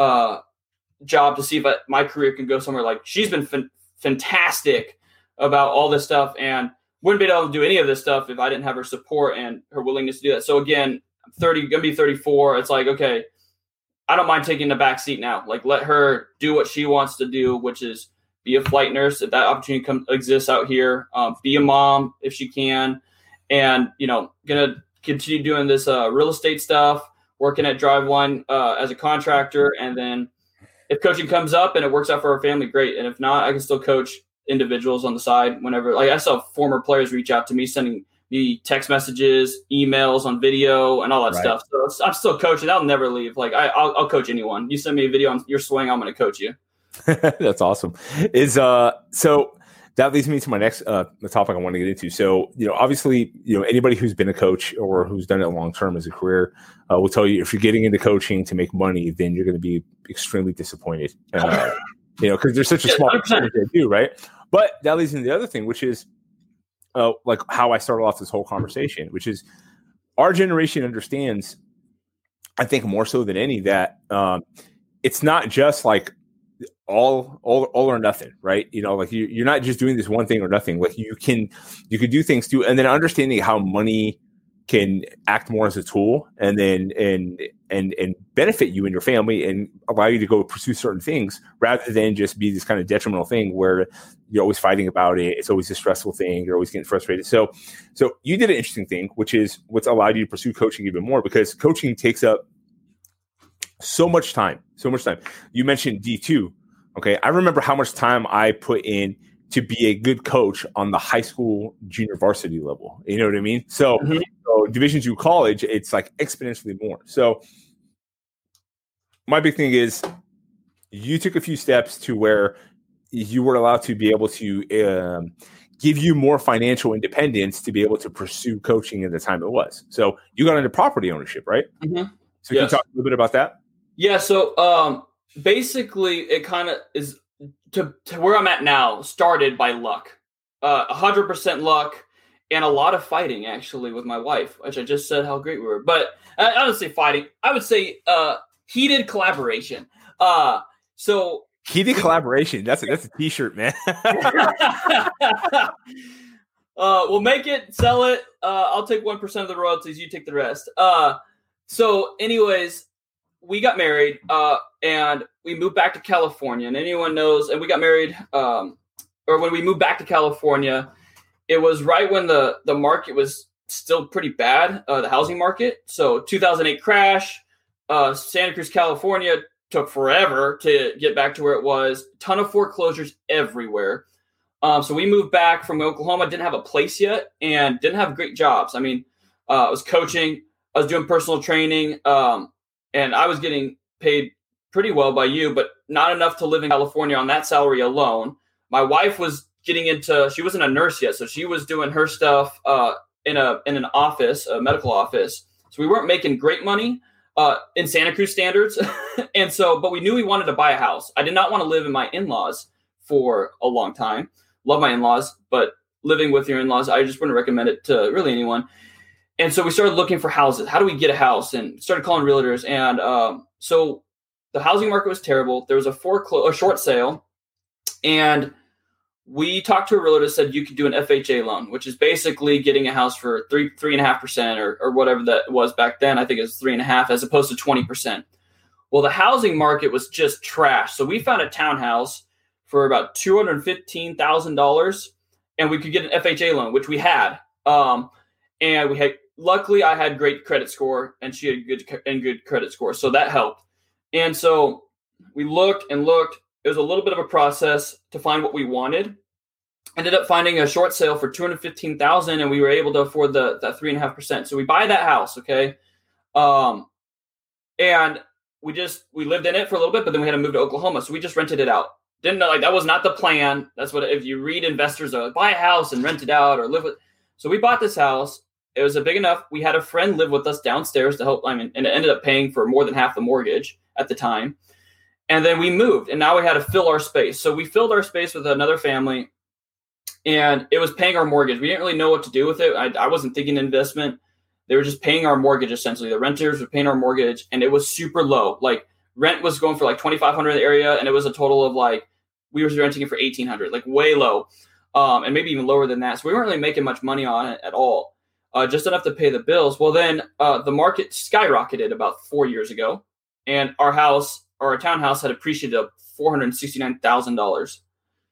job to see if my career can go somewhere. Like she's been fantastic about all this stuff and wouldn't be able to do any of this stuff if I didn't have her support and her willingness to do that. So again, I'm 30, gonna be 34. It's like, okay, I don't mind taking the back seat now. Like let her do what she wants to do, which is be a flight nurse if that opportunity exists out here. Be a mom if she can, and gonna continue doing this real estate stuff, working at Driveline as a contractor, and then if coaching comes up and it works out for our family, great. And if not, I can still coach individuals on the side whenever. Like I saw former players reach out to me, sending me text messages, emails on video, and all that stuff. So I'm still coaching. I'll never leave. Like I'll coach anyone. You send me a video on your swing, I'm going to coach you. That's awesome. So that leads me to my next the topic I want to get into. So obviously anybody who's been a coach or who's done it long term as a career will tell you if you're getting into coaching to make money, then you're going to be extremely disappointed. Because there's such a small percentage they do, right? But that leads into the other thing, which is like how I started off this whole conversation, which is our generation understands, I think more so than any, that it's not just like all or nothing, right? Like you're not just doing this one thing or nothing. Like you can do things too, and then understanding how money can act more as a tool, and then and benefit you and your family, and allow you to go pursue certain things rather than just be this kind of detrimental thing where you're always fighting about it. It's always a stressful thing. You're always getting frustrated. So you did an interesting thing, which is what's allowed you to pursue coaching even more, because coaching takes up so much time. You mentioned D2. Okay. I remember how much time I put in to be a good coach on the high school junior varsity level. You know what I mean? So, so Division II college, it's like exponentially more. So my big thing is you took a few steps to where you were allowed to be able to give you more financial independence to be able to pursue coaching at the time it was. So you got into property ownership, right? Mm-hmm. So can you talk a little bit about that? Yeah. So basically it kind of is to where I'm at now started by luck, 100% luck, and a lot of fighting actually with my wife, which I just said how great we were. But I don't say fighting. I would say heated collaboration. So heated collaboration. That's a t-shirt, man. We'll make it, sell it. I'll take 1% of the royalties. You take the rest. So anyways, we got married and we moved back to California, and anyone knows, and we got married or when we moved back to California, it was right when the market was still pretty bad, the housing market. So 2008 crash, Santa Cruz, California took forever to get back to where it was. Ton of foreclosures everywhere. So we moved back from Oklahoma, didn't have a place yet, and didn't have great jobs. I mean, I was coaching, I was doing personal training, and I was getting paid pretty well by you, but not enough to live in California on that salary alone. My wife was she wasn't a nurse yet, so she was doing her stuff in an office, a medical office. So we weren't making great money in Santa Cruz standards. And so, but we knew we wanted to buy a house. I did not want to live in my in-laws for a long time. Love my in-laws, but living with your in-laws, I just wouldn't recommend it to really anyone. And so we started looking for houses. How do we get a house? And started calling realtors. And so the housing market was terrible. There was a short sale. And we talked to a realtor that said you could do an FHA loan, which is basically getting a house for 3.5% or whatever that was back then. I think it was 3.5% as opposed to 20%. Well, the housing market was just trash. So we found a townhouse for about $215,000, and we could get an FHA loan, which we had. And luckily I had great credit score, and she had good credit score. So that helped. And so we looked and looked. It was a little bit of a process to find what we wanted. Ended up finding a short sale for $215,000, and we were able to afford that 3.5%. So we buy that house, okay, and we lived in it for a little bit, but then we had to move to Oklahoma, so we just rented it out. Didn't know, like, that was not the plan. That's what, if you read investors, buy a house and rent it out or live with. So we bought this house. It was big enough. We had a friend live with us downstairs to help. And it ended up paying for more than half the mortgage at the time. And then we moved, and now we had to fill our space. So we filled our space with another family, and it was paying our mortgage. We didn't really know what to do with it. I wasn't thinking investment. They were just paying our mortgage, essentially. The renters were paying our mortgage, and it was super low. Like, rent was going for like $2,500 in the area, and it was a total of we were renting it for $1,800, like way low, and maybe even lower than that. So we weren't really making much money on it at all, just enough to pay the bills. Well, then the market skyrocketed about 4 years ago, and our townhouse had appreciated up $469,000.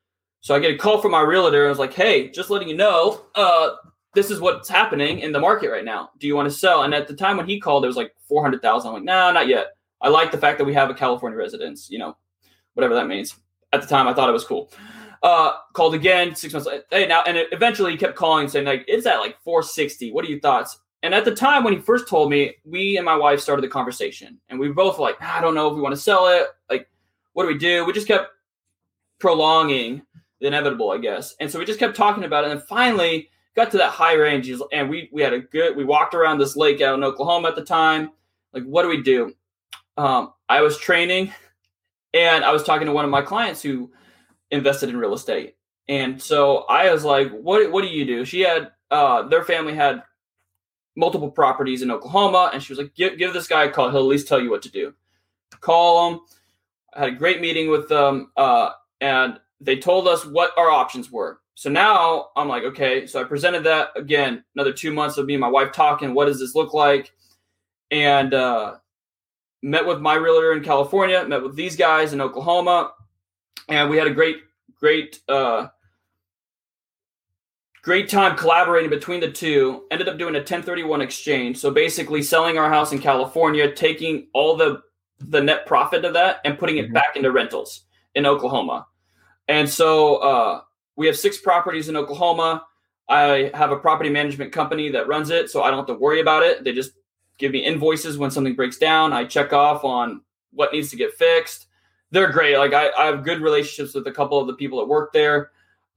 So I get a call from my realtor. I was like, hey, just letting you know, this is what's happening in the market right now. Do you want to sell? And at the time when he called, it was like 400,000. I'm like, no, not yet. I like the fact that we have a California residence, whatever that means. At the time, I thought it was cool. Called again 6 months later. Hey, now, and eventually he kept calling saying like, it's at like 460. What are your thoughts? And at the time when he first told me, we and my wife started the conversation, and we were both like, I don't know if we want to sell it. Like, what do we do? We just kept prolonging the inevitable, I guess. And so we just kept talking about it. And then finally got to that high range. And we walked around this lake out in Oklahoma at the time. Like, what do we do? I was training, and I was talking to one of my clients who invested in real estate. And so I was like, what do you do? She had, their family had multiple properties in Oklahoma. And she was like, give this guy a call. He'll at least tell you what to do. Call him. I had a great meeting with them. And they told us what our options were. So now I'm like, okay. So I presented that again, another 2 months of me and my wife talking, what does this look like? And, met with my realtor in California, met with these guys in Oklahoma. And we had a great time collaborating between the two. Ended up doing a 1031 exchange. So basically selling our house in California, taking all the net profit of that and putting it back into rentals in Oklahoma. And so we have 6 properties in Oklahoma. I have a property management company that runs it, so I don't have to worry about it. They just give me invoices when something breaks down. I check off on what needs to get fixed. They're great. Like I have good relationships with a couple of the people that work there.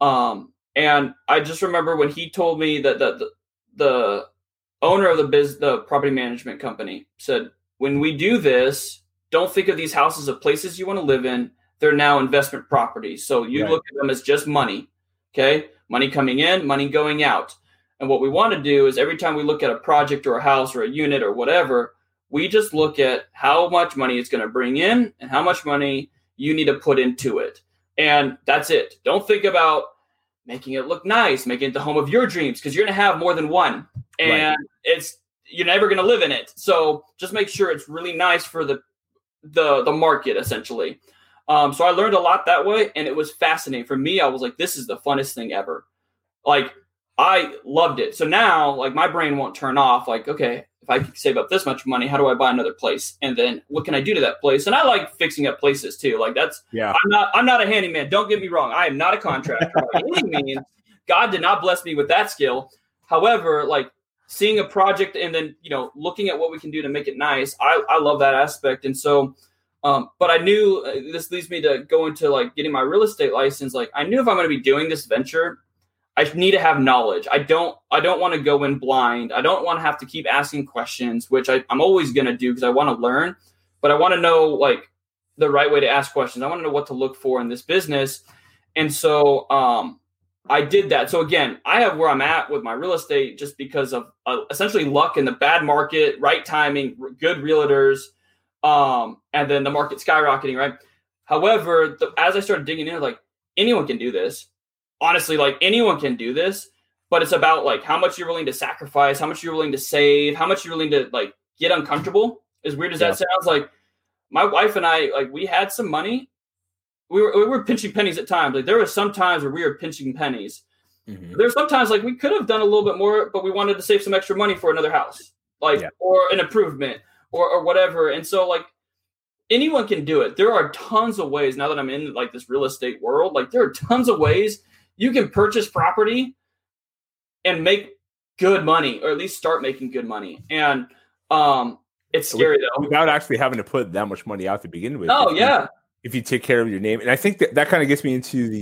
And I just remember when he told me that the owner of the property management company said, when we do this, don't think of these houses as places you want to live in. They're now investment properties. So you look at them as just money. Okay. Money coming in, money going out. And what we want to do is every time we look at a project or a house or a unit or whatever, we just look at how much money it's going to bring in and how much money you need to put into it. And that's it. Don't think about making it look nice, making it the home of your dreams, because you're going to have more than one. And you're never going to live in it. So just make sure it's really nice for the market, essentially. So I learned a lot that way, and it was fascinating. For me, I was like, this is the funnest thing ever. Like, I loved it. So now, like, my brain won't turn off. Like, okay, if I could save up this much money, how do I buy another place? And then what can I do to that place? And I like fixing up places too. Like I'm not a handyman. Don't get me wrong. I am not a contractor by any means. God did not bless me with that skill. However, like seeing a project and then, looking at what we can do to make it nice. I love that aspect. And so, but I knew this leads me to go into like getting my real estate license. Like I knew if I'm going to be doing this venture, I need to have knowledge. I don't want to go in blind. I don't want to have to keep asking questions, which I'm always going to do because I want to learn, but I want to know like the right way to ask questions. I want to know what to look for in this business. And so I did that. So again, I have where I'm at with my real estate just because of essentially luck in the bad market, right timing, good realtors, and then the market skyrocketing, right? However, as I started digging in, like anyone can do this. Honestly, like anyone can do this, but it's about like how much you're willing to sacrifice, how much you're willing to save, how much you're willing to like get uncomfortable. As weird as that sounds, like my wife and I, like we had some money. We were pinching pennies at times. Like there were some times where we were pinching pennies. Mm-hmm. There's sometimes like we could have done a little bit more, but we wanted to save some extra money for another house, like or an improvement or whatever. And so like anyone can do it. There are tons of ways now that I'm in like this real estate world. Like there are tons of ways you can purchase property and make good money, or at least start making good money. And it's scary though. Without actually having to put that much money out to begin with. Oh yeah. If you take care of your name. And I think that kind of gets me into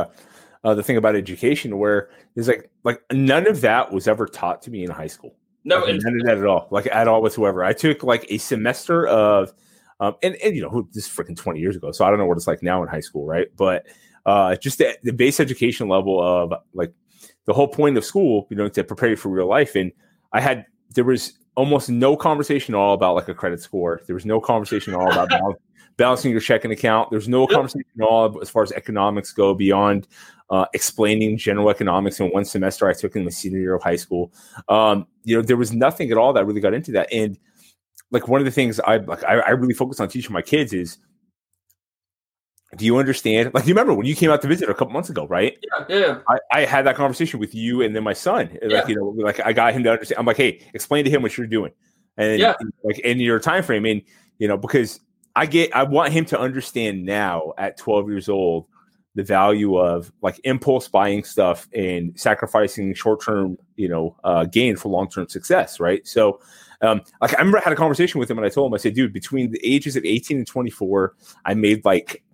the thing about education, where it's like none of that was ever taught to me in high school. No, like, none of that at all. Like at all whatsoever. I took like a semester of and this is freaking 20 years ago. So I don't know what it's like now in high school, right? But just the base education level of like the whole point of school, to prepare you for real life. And there was almost no conversation at all about like a credit score. There was no conversation at all about balancing your checking account. There's no conversation at all as far as economics go beyond explaining general economics in one semester I took in my senior year of high school. There was nothing at all that really got into that. And like one of the things I really focus on teaching my kids is do you understand? Like, you remember when you came out to visit a couple months ago, right? Yeah. I had that conversation with you and then my son. Like, like I got him to understand. I'm like, hey, explain to him what you're doing, and like in your time frame, and because I want him to understand now at 12 years old the value of like impulse buying stuff and sacrificing short-term, gain for long-term success. Right. So, like I remember I had a conversation with him and I told him, I said, dude, between the ages of 18 and 24, I made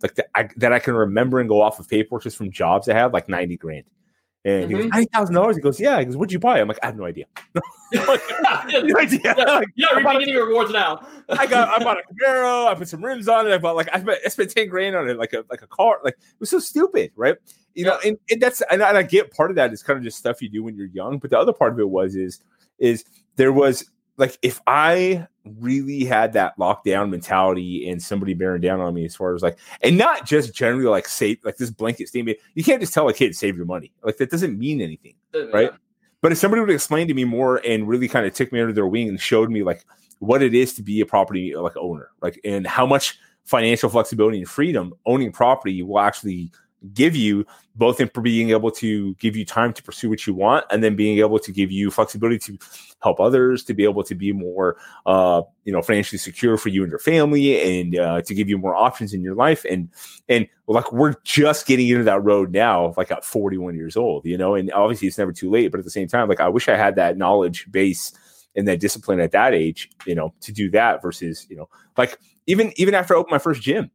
that I can remember and go off of paperwork just from jobs I had, like 90 grand. And he goes, $90,000. He goes, yeah. He goes, what'd you buy? I'm like, I have no idea. No idea. You're getting your rewards now. I bought a Camaro. I put some rims on it. I spent 10 grand on it, like a car. Like, it was so stupid, right? And that's and I get part of that is kind of just stuff you do when you're young. But the other part of it is there was like, if I really had that lockdown mentality and somebody bearing down on me as far as like, and not just generally like save, like this blanket statement, you can't just tell a kid save your money. Like, that doesn't mean anything, right? But if somebody would explain to me more and really kind of took me under their wing and showed me like what it is to be a property like owner, like, and how much financial flexibility and freedom owning property will actually give you, both in being able to give you time to pursue what you want, and then being able to give you flexibility to help others, to be able to be more, financially secure for you and your family, and to give you more options in your life. And like, we're just getting into that road now, like at 41 years old, and obviously it's never too late, but at the same time, like, I wish I had that knowledge base and that discipline at that age, to do that versus, like even after I opened my first gym,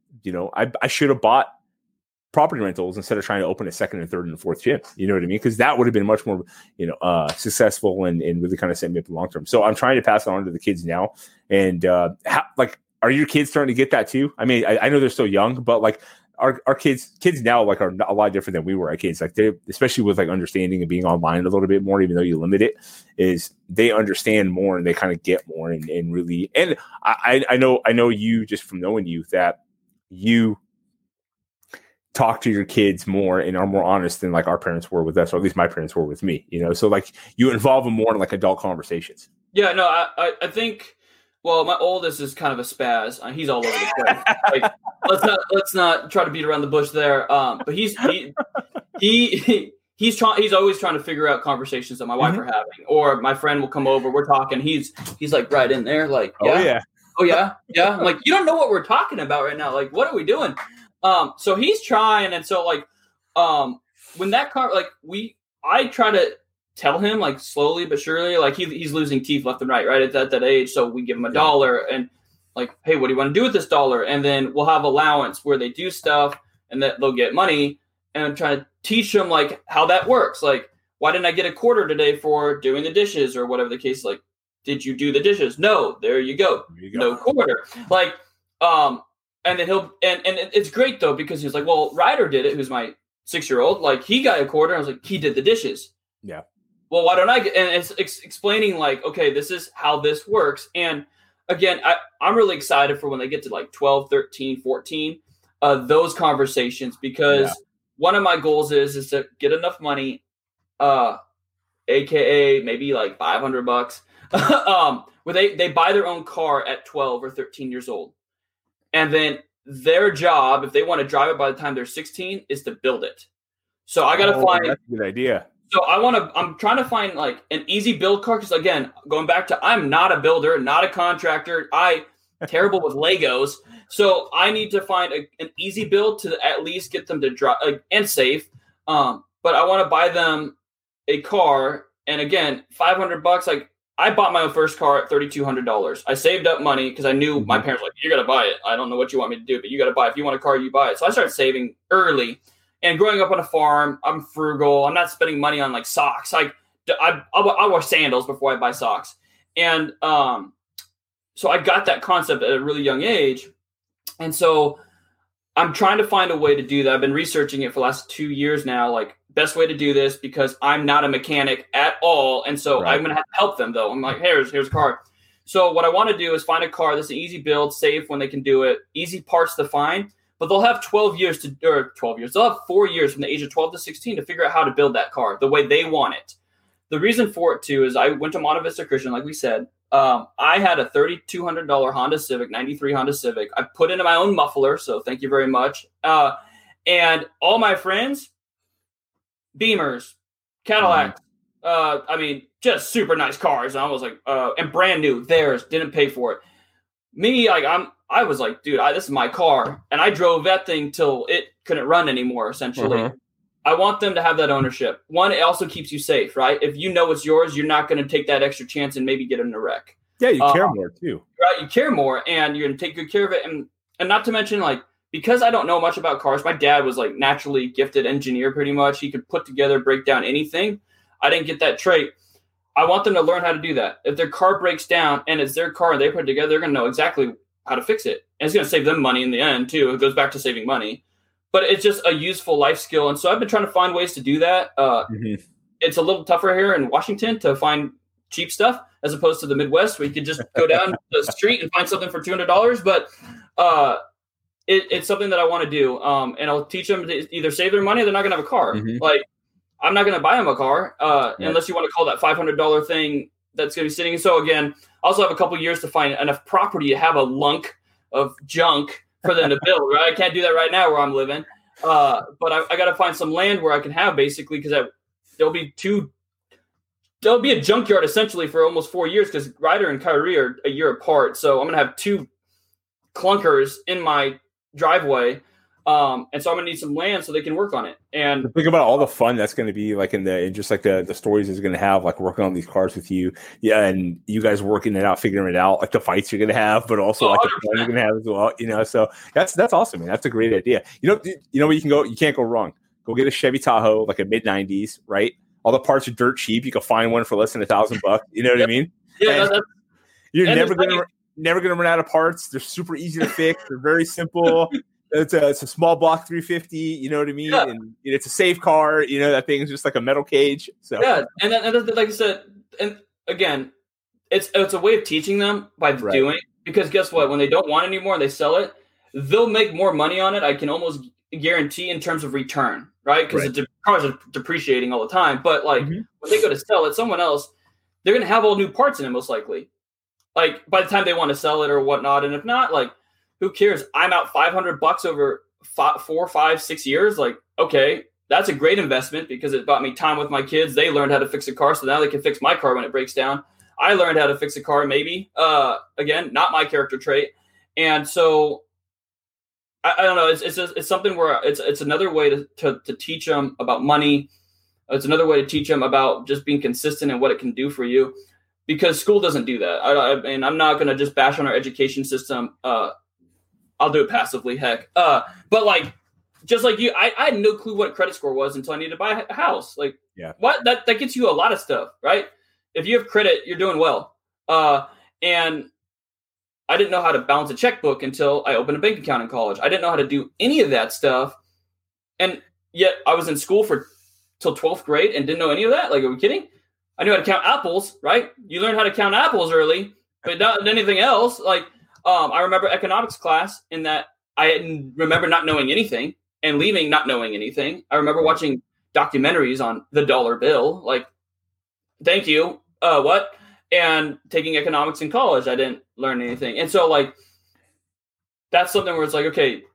I should have bought property rentals instead of trying to open a second and third and fourth gym. You know what I mean? Because that would have been much more, successful and really kind of set me up long term. So I'm trying to pass it on to the kids now. And are your kids starting to get that too? I mean, I know they're still young, but like our kids now like are a lot different than we were as kids. Like, they, especially with like understanding and being online a little bit more, even though you limit it, is they understand more and they kind of get more and really. And I know you, just from knowing you, that you talk to your kids more and are more honest than like our parents were with us, or at least my parents were with me, so like you involve them more in like adult conversations. Yeah, no, I think, well, my oldest is kind of a spaz. He's all over the place. Like, let's not try to beat around the bush there. But he's always trying to figure out conversations that my wife are having, or my friend will come over, we're talking, he's like right in there, like, yeah. Oh yeah. I'm like, you don't know what we're talking about right now. Like, what are we doing? So he's trying, and so like, when that car, like I try to tell him like slowly but surely, like he's losing teeth left and right at that age. So we give him $1 and like, hey, what do you want to do with this $1? And then we'll have allowance where they do stuff and that they'll get money, and I'm trying to teach them like how that works. Like, why didn't I get a quarter today for doing the dishes or whatever the case? Like, did you do the dishes? No, there you go. No quarter. Like, and then and it's great though, because he's like, well, Ryder did it, who's my 6-year-old. Like, he got a quarter. I was like, he did the dishes. Yeah. Well, why don't I get? And it's explaining like, okay, this is how this works. And again, I'm really excited for when they get to like 12, 13, 14, those conversations, because one of my goals is to get enough money, AKA maybe like $500, where they buy their own car at 12 or 13 years old. And then their job, if they want to drive it by the time they're 16, is to build it. So I got to find. That's a good idea. So I'm trying to find like an easy build car. Because again, going back to, I'm not a builder, not a contractor. Terrible with Legos. So I need to find an easy build to at least get them to drive and safe. But I want to buy them a car. And again, $500, like, I bought my own first car at $3,200. I saved up money because I knew my parents were like, you got to buy it. I don't know what you want me to do, but you got to buy it. If you want a car, you buy it. So I started saving early. And growing up on a farm, I'm frugal. I'm not spending money on like socks. Like, I'll wear sandals before I buy socks. And so I got that concept at a really young age. And so I'm trying to find a way to do that. I've been researching it for the last 2 years now, like best way to do this, because I'm not a mechanic at all. And so I'm going to have to help them though. I'm like, here's a car. So what I want to do is find a car that's an easy build, safe when they can do it, easy parts to find, but they'll have 12 years. They'll have 4 years from the age of 12 to 16 to figure out how to build that car the way they want it. The reason for it too is I went to Monte Vista Christian, like we said. I had a $3,200 Honda Civic, 93 Honda Civic. I put into my own muffler, so thank you very much. And all my friends, Beamers, Cadillacs, just super nice cars. And I was like, and brand new, theirs, didn't pay for it. Me, like I was like, dude, this is my car. And I drove that thing till it couldn't run anymore, essentially. I want them to have that ownership. One, it also keeps you safe, right? If you know it's yours, you're not going to take that extra chance and maybe get in a wreck. Yeah, you care more too. Right, you care more, and you're going to take good care of it. And not to mention, like, because I don't know much about cars, my dad was like naturally gifted engineer pretty much. He could put together, break down anything. I didn't get that trait. I want them to learn how to do that. If their car breaks down and it's their car and they put it together, they're going to know exactly how to fix it. And it's going to save them money in the end too. It goes back to saving money. But it's just a useful life skill. And so I've been trying to find ways to do that. It's a little tougher here in Washington to find cheap stuff as opposed to the Midwest where you could just go down the street and find something for $200. But it's something that I want to do. And I'll teach them to either save their money or they're not going to have a car. Like, I'm not going to buy them a car unless you want to call that $500 thing that's going to be sitting. So, again, I also have a couple years to find enough property to have a lunk of junk for them to build, right? I can't do that right now where I'm living. But I got to find some land where I can have basically because there'll be a junkyard essentially for almost 4 years because Ryder and Kyrie are a year apart. So I'm going to have two clunkers in my driveway. And so I'm gonna need some land so they can work on it. And think about all the fun that's going to be like in just like the stories is going to have, like working on these cars with you. Yeah. And you guys working it out, figuring it out, like the fights you're going to have, but also like the fun you're going to have as well, so that's awesome, man. That's a great idea. You know where you can't go wrong. Go get a Chevy Tahoe, like a mid 90s, right? All the parts are dirt cheap. You can find one for less than $1,000. You know what I mean? Yeah. You're never going to run out of parts. They're super easy to fix. They're very simple. It's a small block 350, you know what I mean? Yeah. And it's a safe car, that thing is just like a metal cage. So yeah, and like I said, and again, it's a way of teaching them by doing, because guess what? When they don't want it anymore and they sell it, they'll make more money on it. I can almost guarantee in terms of return, right? Because the cars are depreciating all the time. But like when they go to sell it, someone else, they're going to have all new parts in it most likely. Like by the time they want to sell it or whatnot, and if not, like, who cares? I'm out $500 over 4, 5, 6 years. Like, okay, that's a great investment because it bought me time with my kids. They learned how to fix a car, so now they can fix my car when it breaks down. I learned how to fix a car, maybe. Again, not my character trait. And so, I don't know. It's something where it's another way to teach them about money. It's another way to teach them about just being consistent and what it can do for you, because school doesn't do that. And I'm not going to just bash on our education system. I'll do it passively, heck. But like, just like you, I had no clue what credit score was until I needed to buy a house. Like, what? That gets you a lot of stuff, right? If you have credit, you're doing well. And I didn't know how to balance a checkbook until I opened a bank account in college. I didn't know how to do any of that stuff. And yet I was in school till 12th grade and didn't know any of that. Like, are we kidding? I knew how to count apples, right? You learn how to count apples early, but not anything else. Like, I remember economics class in that I remember not knowing anything and leaving not knowing anything. I remember watching documentaries on the dollar bill. Like, thank you. What? And taking economics in college, I didn't learn anything. And so, like, that's something where it's like, okay,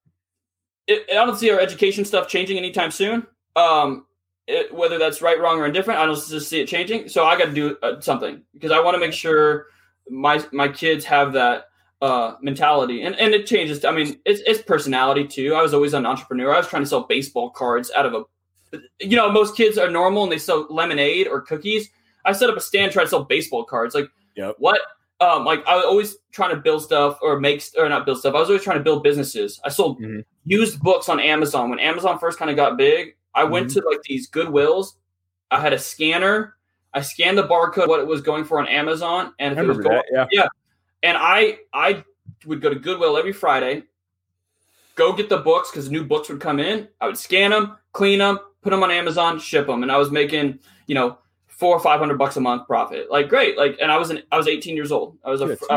I don't see our education stuff changing anytime soon. Whether that's right, wrong, or indifferent, I don't just see it changing. So I got to do something because I want to make sure my kids have that mentality, and it changes. I mean, it's personality too. I was always an entrepreneur. I was trying to sell baseball cards out of most kids are normal and they sell lemonade or cookies. I set up a stand trying to sell baseball cards. Like, what? Like, I was always trying to build stuff or not build stuff. I was always trying to build businesses. I sold used books on Amazon. When Amazon first kind of got big, I went to like these Goodwills. I had a scanner. I scanned the barcode, what it was going for on Amazon. And if it was going, and I would go to Goodwill every Friday, go get the books because new books would come in. I would scan them, clean them, put them on Amazon, ship them. And I was making, $400 or $500 a month profit. Like, great. Like, and I was 18 years old. I was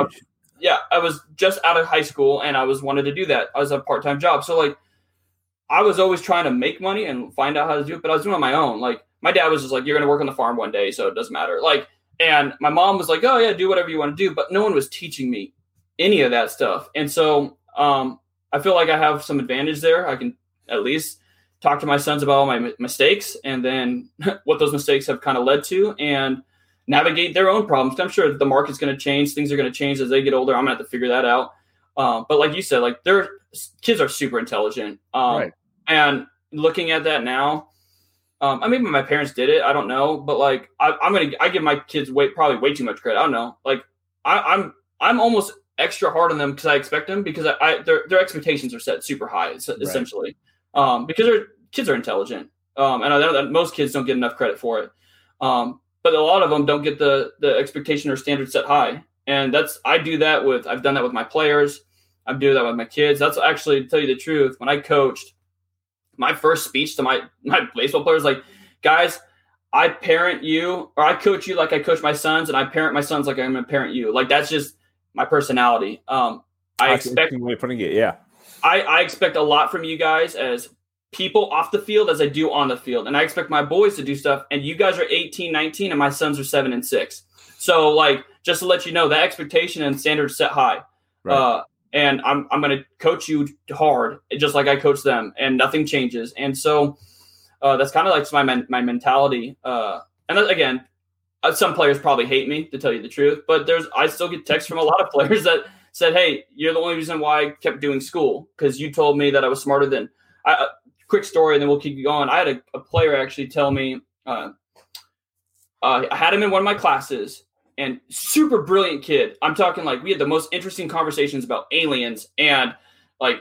I was just out of high school and I wanted to do that. I was a part-time job. So like, I was always trying to make money and find out how to do it, but I was doing it on my own. Like, my dad was just like, you're going to work on the farm one day, so it doesn't matter. Like, And my mom was like, oh yeah, do whatever you want to do. But no one was teaching me any of that stuff. And so I feel like I have some advantage there. I can at least talk to my sons about all my mistakes and then what those mistakes have kind of led to and navigate their own problems. I'm sure the market's going to change. Things are going to change as they get older. I'm going to have to figure that out. But like you said, like their kids are super intelligent. Right. And looking at that now, I mean, my parents did it. I don't know, but like I give my kids probably way too much credit. I don't know. Like I'm almost extra hard on them because I expect them because their expectations are set super high essentially because their kids are intelligent. And I know that most kids don't get enough credit for it. But a lot of them don't get the expectation or standard set high. And I've done that with my players. I'm doing that with my kids. That's actually, to tell you the truth, when I coached, my first speech to my baseball players, like, guys, I parent you, or I coach you like I coach my sons, and I parent my sons like I'm going to parent you. Like, that's just my personality. I expect way of putting it. Yeah. I expect a lot from you guys as people off the field as I do on the field. And I expect my boys to do stuff. And you guys are 18, 19, and my sons are 7 and 6. So, like, just to let you know, that expectation and standards set high. Right. And I'm going to coach you hard, just like I coach them, and nothing changes. And so that's kind of like my mentality. And again, some players probably hate me, to tell you the truth, but I still get texts from a lot of players that said, hey, you're the only reason why I kept doing school, because you told me that I was smarter than quick story, and then we'll keep going. I had a player actually tell me, I had him in one of my classes, and super brilliant kid. I'm talking like we had the most interesting conversations about aliens and like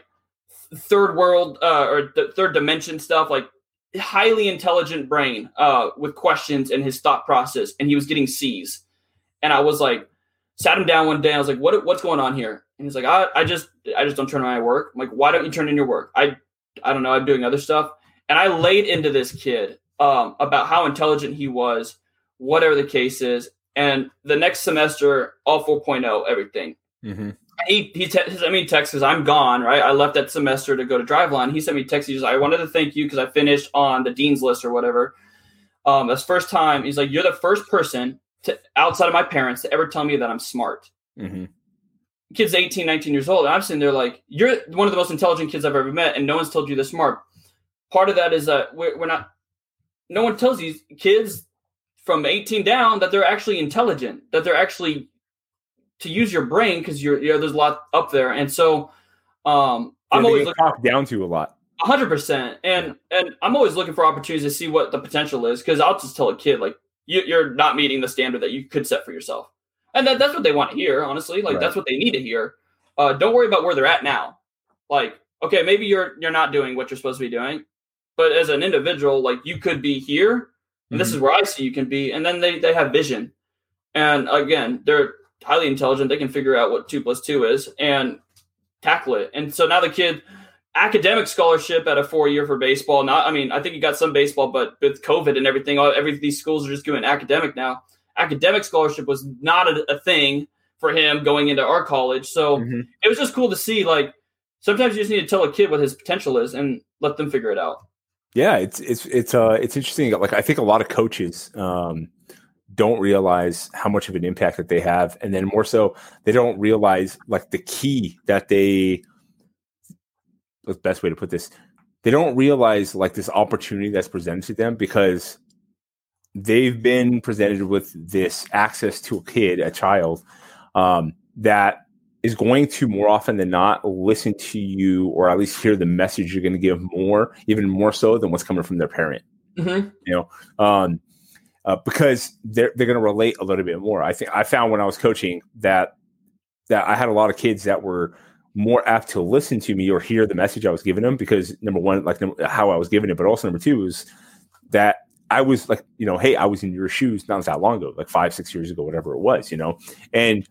third world or the third dimension stuff, like highly intelligent brain with questions and his thought process. And he was getting C's. And I was like, sat him down one day. I was like, what's going on here? And he's like, I just don't turn in my work. I'm like, why don't you turn in your work? I don't know. I'm doing other stuff. And I laid into this kid about how intelligent he was, whatever the case is. And the next semester, all 4.0, everything. Mm-hmm. He sent me text because I'm gone, right? I left that semester to go to Driveline. He sent me text. He's like, I wanted to thank you because I finished on the dean's list or whatever. That's first time. He's like, you're the first person outside of my parents to ever tell me that I'm smart. Mm-hmm. Kid's 18, 19 years old. And I'm sitting there like, you're one of the most intelligent kids I've ever met, and no one's told you they're smart. Part of that is that we're not – no one tells these kids – from 18 down that they're actually intelligent, that they're actually to use your brain because there's a lot up there. And so I'm always talked down to a lot. 100%. And I'm always looking for opportunities to see what the potential is. Cause I'll just tell a kid, like, you're not meeting the standard that you could set for yourself. And that's what they want to hear, honestly. Like, That's what they need to hear. Don't worry about where they're at now. Like, okay, maybe you're not doing what you're supposed to be doing, but as an individual, like, you could be here. And this is where I see you can be. And then they have vision. And again, they're highly intelligent. They can figure out what 2 + 2 is and tackle it. And so now the kid, academic scholarship at a 4-year for baseball. Now, I mean, I think he got some baseball, but with COVID and everything, these schools are just doing academic now. Academic scholarship was not a thing for him going into our college. So it was just cool to see, like, sometimes you just need to tell a kid what his potential is and let them figure it out. Yeah, it's interesting. Like, I think a lot of coaches don't realize how much of an impact that they have, and then more so, they don't realize like the key that the best way to put this, they don't realize like this opportunity that's presented to them because they've been presented with this access to a child that is going to more often than not listen to you, or at least hear the message you're going to give even more so than what's coming from their parent. Mm-hmm. You know, because they're going to relate a little bit more. I think I found when I was coaching that I had a lot of kids that were more apt to listen to me or hear the message I was giving them because number one, like how I was giving it, but also number two is that I was like, you know, hey, I was in your shoes not that long ago, like 5-6 years ago, whatever it was, you know, and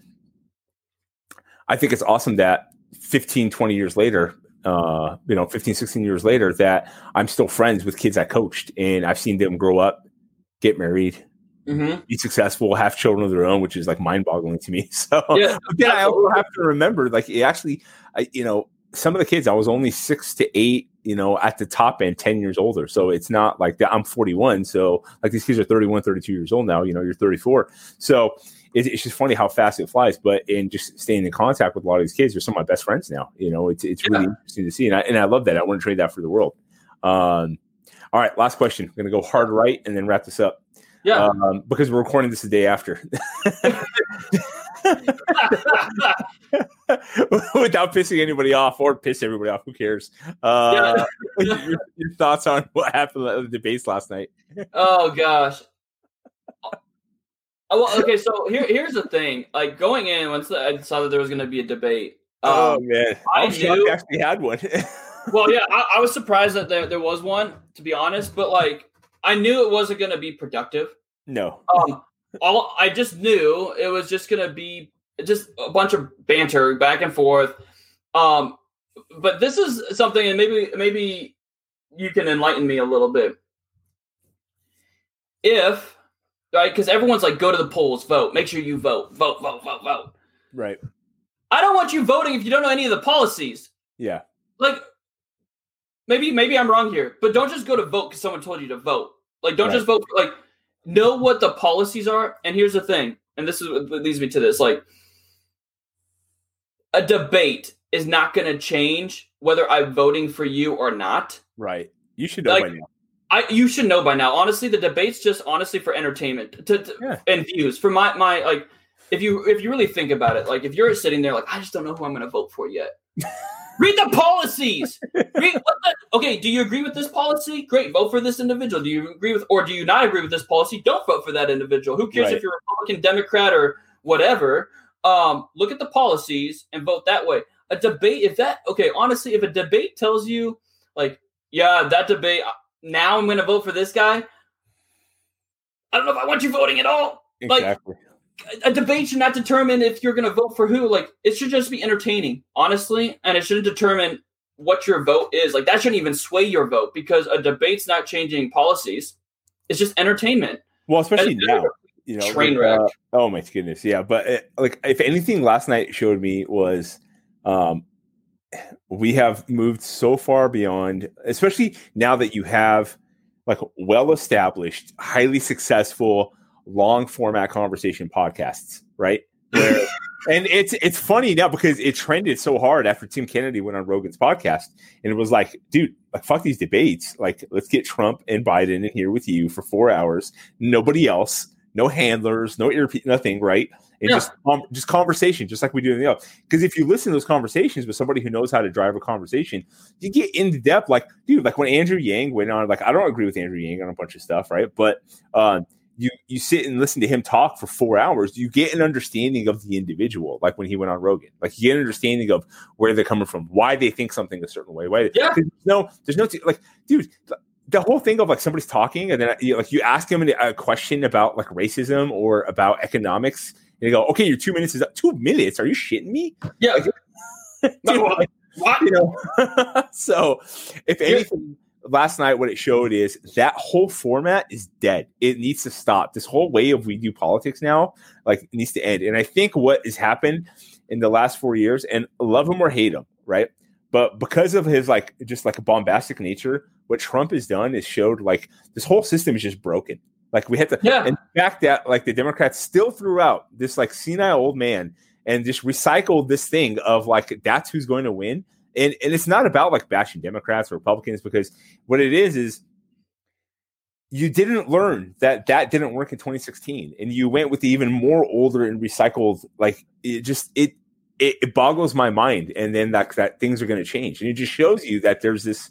I think it's awesome that 15, 20 years later, 15, 16 years later, that I'm still friends with kids I coached, and I've seen them grow up, get married, be successful, have children of their own, which is like mind boggling to me. So, yeah, again, I also have to remember, like, it actually, some of the kids, I was only 6 to 8, at the top end, 10 years older. So it's not like that. I'm 41. So like these kids are 31, 32 years old now, you're 34. So it's just funny how fast it flies, but in just staying in contact with a lot of these kids, they're some of my best friends now. It's really interesting to see. And I love that. I wouldn't trade that for the world. All right. Last question. I'm going to go hard right and then wrap this up. Yeah. Because we're recording this the day after. Without pissing anybody off or piss everybody off, who cares? Your thoughts on what happened at the debates last night? Oh gosh. Well, okay, so here's the thing. Like going in, once I saw that there was going to be a debate. Oh man, I knew actually had one. Well, yeah, I was surprised that there was one, to be honest. But like, I knew it wasn't going to be productive. No. I just knew it was just going to be just a bunch of banter back and forth. But this is something, and maybe you can enlighten me a little bit. Right, because everyone's like, go to the polls, vote. Make sure you vote. Right. I don't want you voting if you don't know any of the policies. Yeah. Like, maybe I'm wrong here, but don't just go to vote because someone told you to vote. Like, don't just vote. Like, know what the policies are. And here's the thing, and this is what leads me to this. Like, a debate is not going to change whether I'm voting for you or not. Right. You should know by now. You should know by now. Honestly, the debate's just honestly for entertainment and views. For my like, if you really think about it, like if you're sitting there like, I just don't know who I'm going to vote for yet. Read the policies. Okay, do you agree with this policy? Great, vote for this individual. Do you agree with, or do you not agree with this policy? Don't vote for that individual. Who cares if you're Republican, Democrat, or whatever? Look at the policies and vote that way. A debate, honestly, if a debate tells you like, yeah, that debate. Now I'm going to vote for this guy. I don't know if I want you voting at all. Exactly. Like, a debate should not determine if you're going to vote for who. Like, it should just be entertaining, honestly, and it shouldn't determine what your vote is. Like, that shouldn't even sway your vote because a debate's not changing policies. It's just entertainment. Well, especially now, train wreck. Oh my goodness, yeah. But if anything, last night showed me was. We have moved so far beyond, especially now that you have like well-established, highly successful, long format conversation podcasts, right? Where, and it's funny now because it trended so hard after Tim Kennedy went on Rogan's podcast, and it was like, dude, like fuck these debates, like let's get Trump and Biden in here with you for 4 hours, nobody else, no handlers, no earpiece, nothing, right? And just conversation, just like we do in the other. Because if you listen to those conversations with somebody who knows how to drive a conversation, you get into depth. Like, dude, like when Andrew Yang went on, like I don't agree with Andrew Yang on a bunch of stuff, right? But you sit and listen to him talk for 4 hours, you get an understanding of the individual. Like when he went on Rogan, like you get an understanding of where they're coming from, why they think something a certain way. Why? Yeah. There's no like, dude. The whole thing of like somebody's talking and then you ask them a question about like racism or about economics. And they go, okay, your 2 minutes is up. 2 minutes? Are you shitting me? Yeah. Dude, what? So, if anything, last night what it showed is that whole format is dead. It needs to stop. This whole way of we do politics now, like, needs to end. And I think what has happened in the last 4 years, and love him or hate him, right? But because of his like just like a bombastic nature, what Trump has done is showed like this whole system is just broken. Like we had to, and the fact that like the Democrats still threw out this like senile old man and just recycled this thing of like, that's who's going to win. And it's not about like bashing Democrats or Republicans, because what it is you didn't learn that didn't work in 2016. And you went with the even more older and recycled, like it boggles my mind. And then that things are going to change. And it just shows you that there's this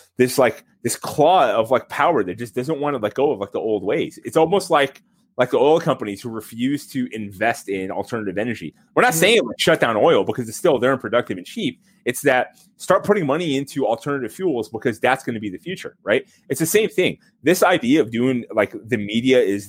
claw of like power that just doesn't want to let go of like the old ways. It's almost like the oil companies who refuse to invest in alternative energy. We're not saying like shut down oil because it's still there and productive and cheap. It's that start putting money into alternative fuels because that's going to be the future, right? It's the same thing. This idea of doing like the media is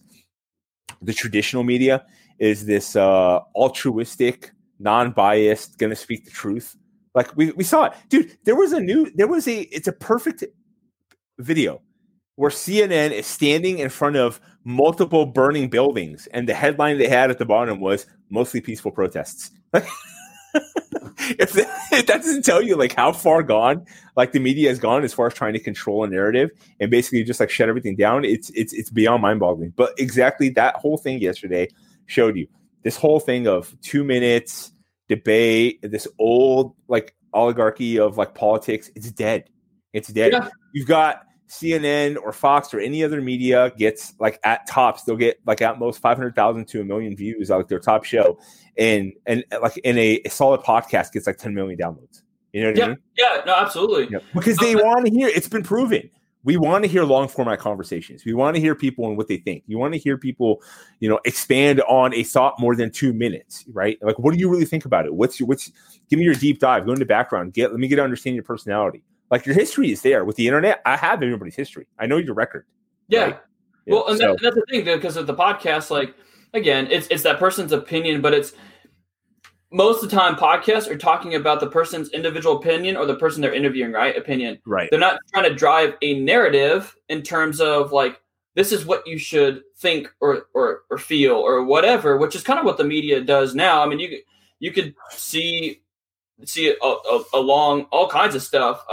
the traditional media is this altruistic, non-biased, going to speak the truth. Like we saw it, dude. It's a perfect video where CNN is standing in front of multiple burning buildings, and the headline they had at the bottom was mostly peaceful protests. if that doesn't tell you like how far gone like the media has gone as far as trying to control a narrative and basically just like shut everything down, it's beyond mind-boggling. But exactly that whole thing yesterday showed you this whole thing of 2 minutes debate, this old like oligarchy of like politics. It's dead. Yeah. You've got CNN or Fox or any other media gets like at tops, they'll get like at most 500,000 to 1 million views on like their top show, and like in a solid podcast gets like 10 million downloads. You know what I mean? Yeah, no, absolutely. Yeah. Because they want to hear. It's been proven. We want to hear long format conversations. We want to hear people and what they think. You want to hear people, expand on a thought more than 2 minutes, right? Like, what do you really think about it? Give me your deep dive. Go into background. Let me get to understand your personality. Like, your history is there with the internet. I have everybody's history. I know your record. Yeah. Right? Well, and that's the thing, because of the podcast, like, again, it's that person's opinion, but it's most of the time podcasts are talking about the person's individual opinion or the person they're interviewing, right? Opinion. Right. They're not trying to drive a narrative in terms of like, this is what you should think or feel or whatever, which is kind of what the media does now. I mean, you could see along all kinds of stuff.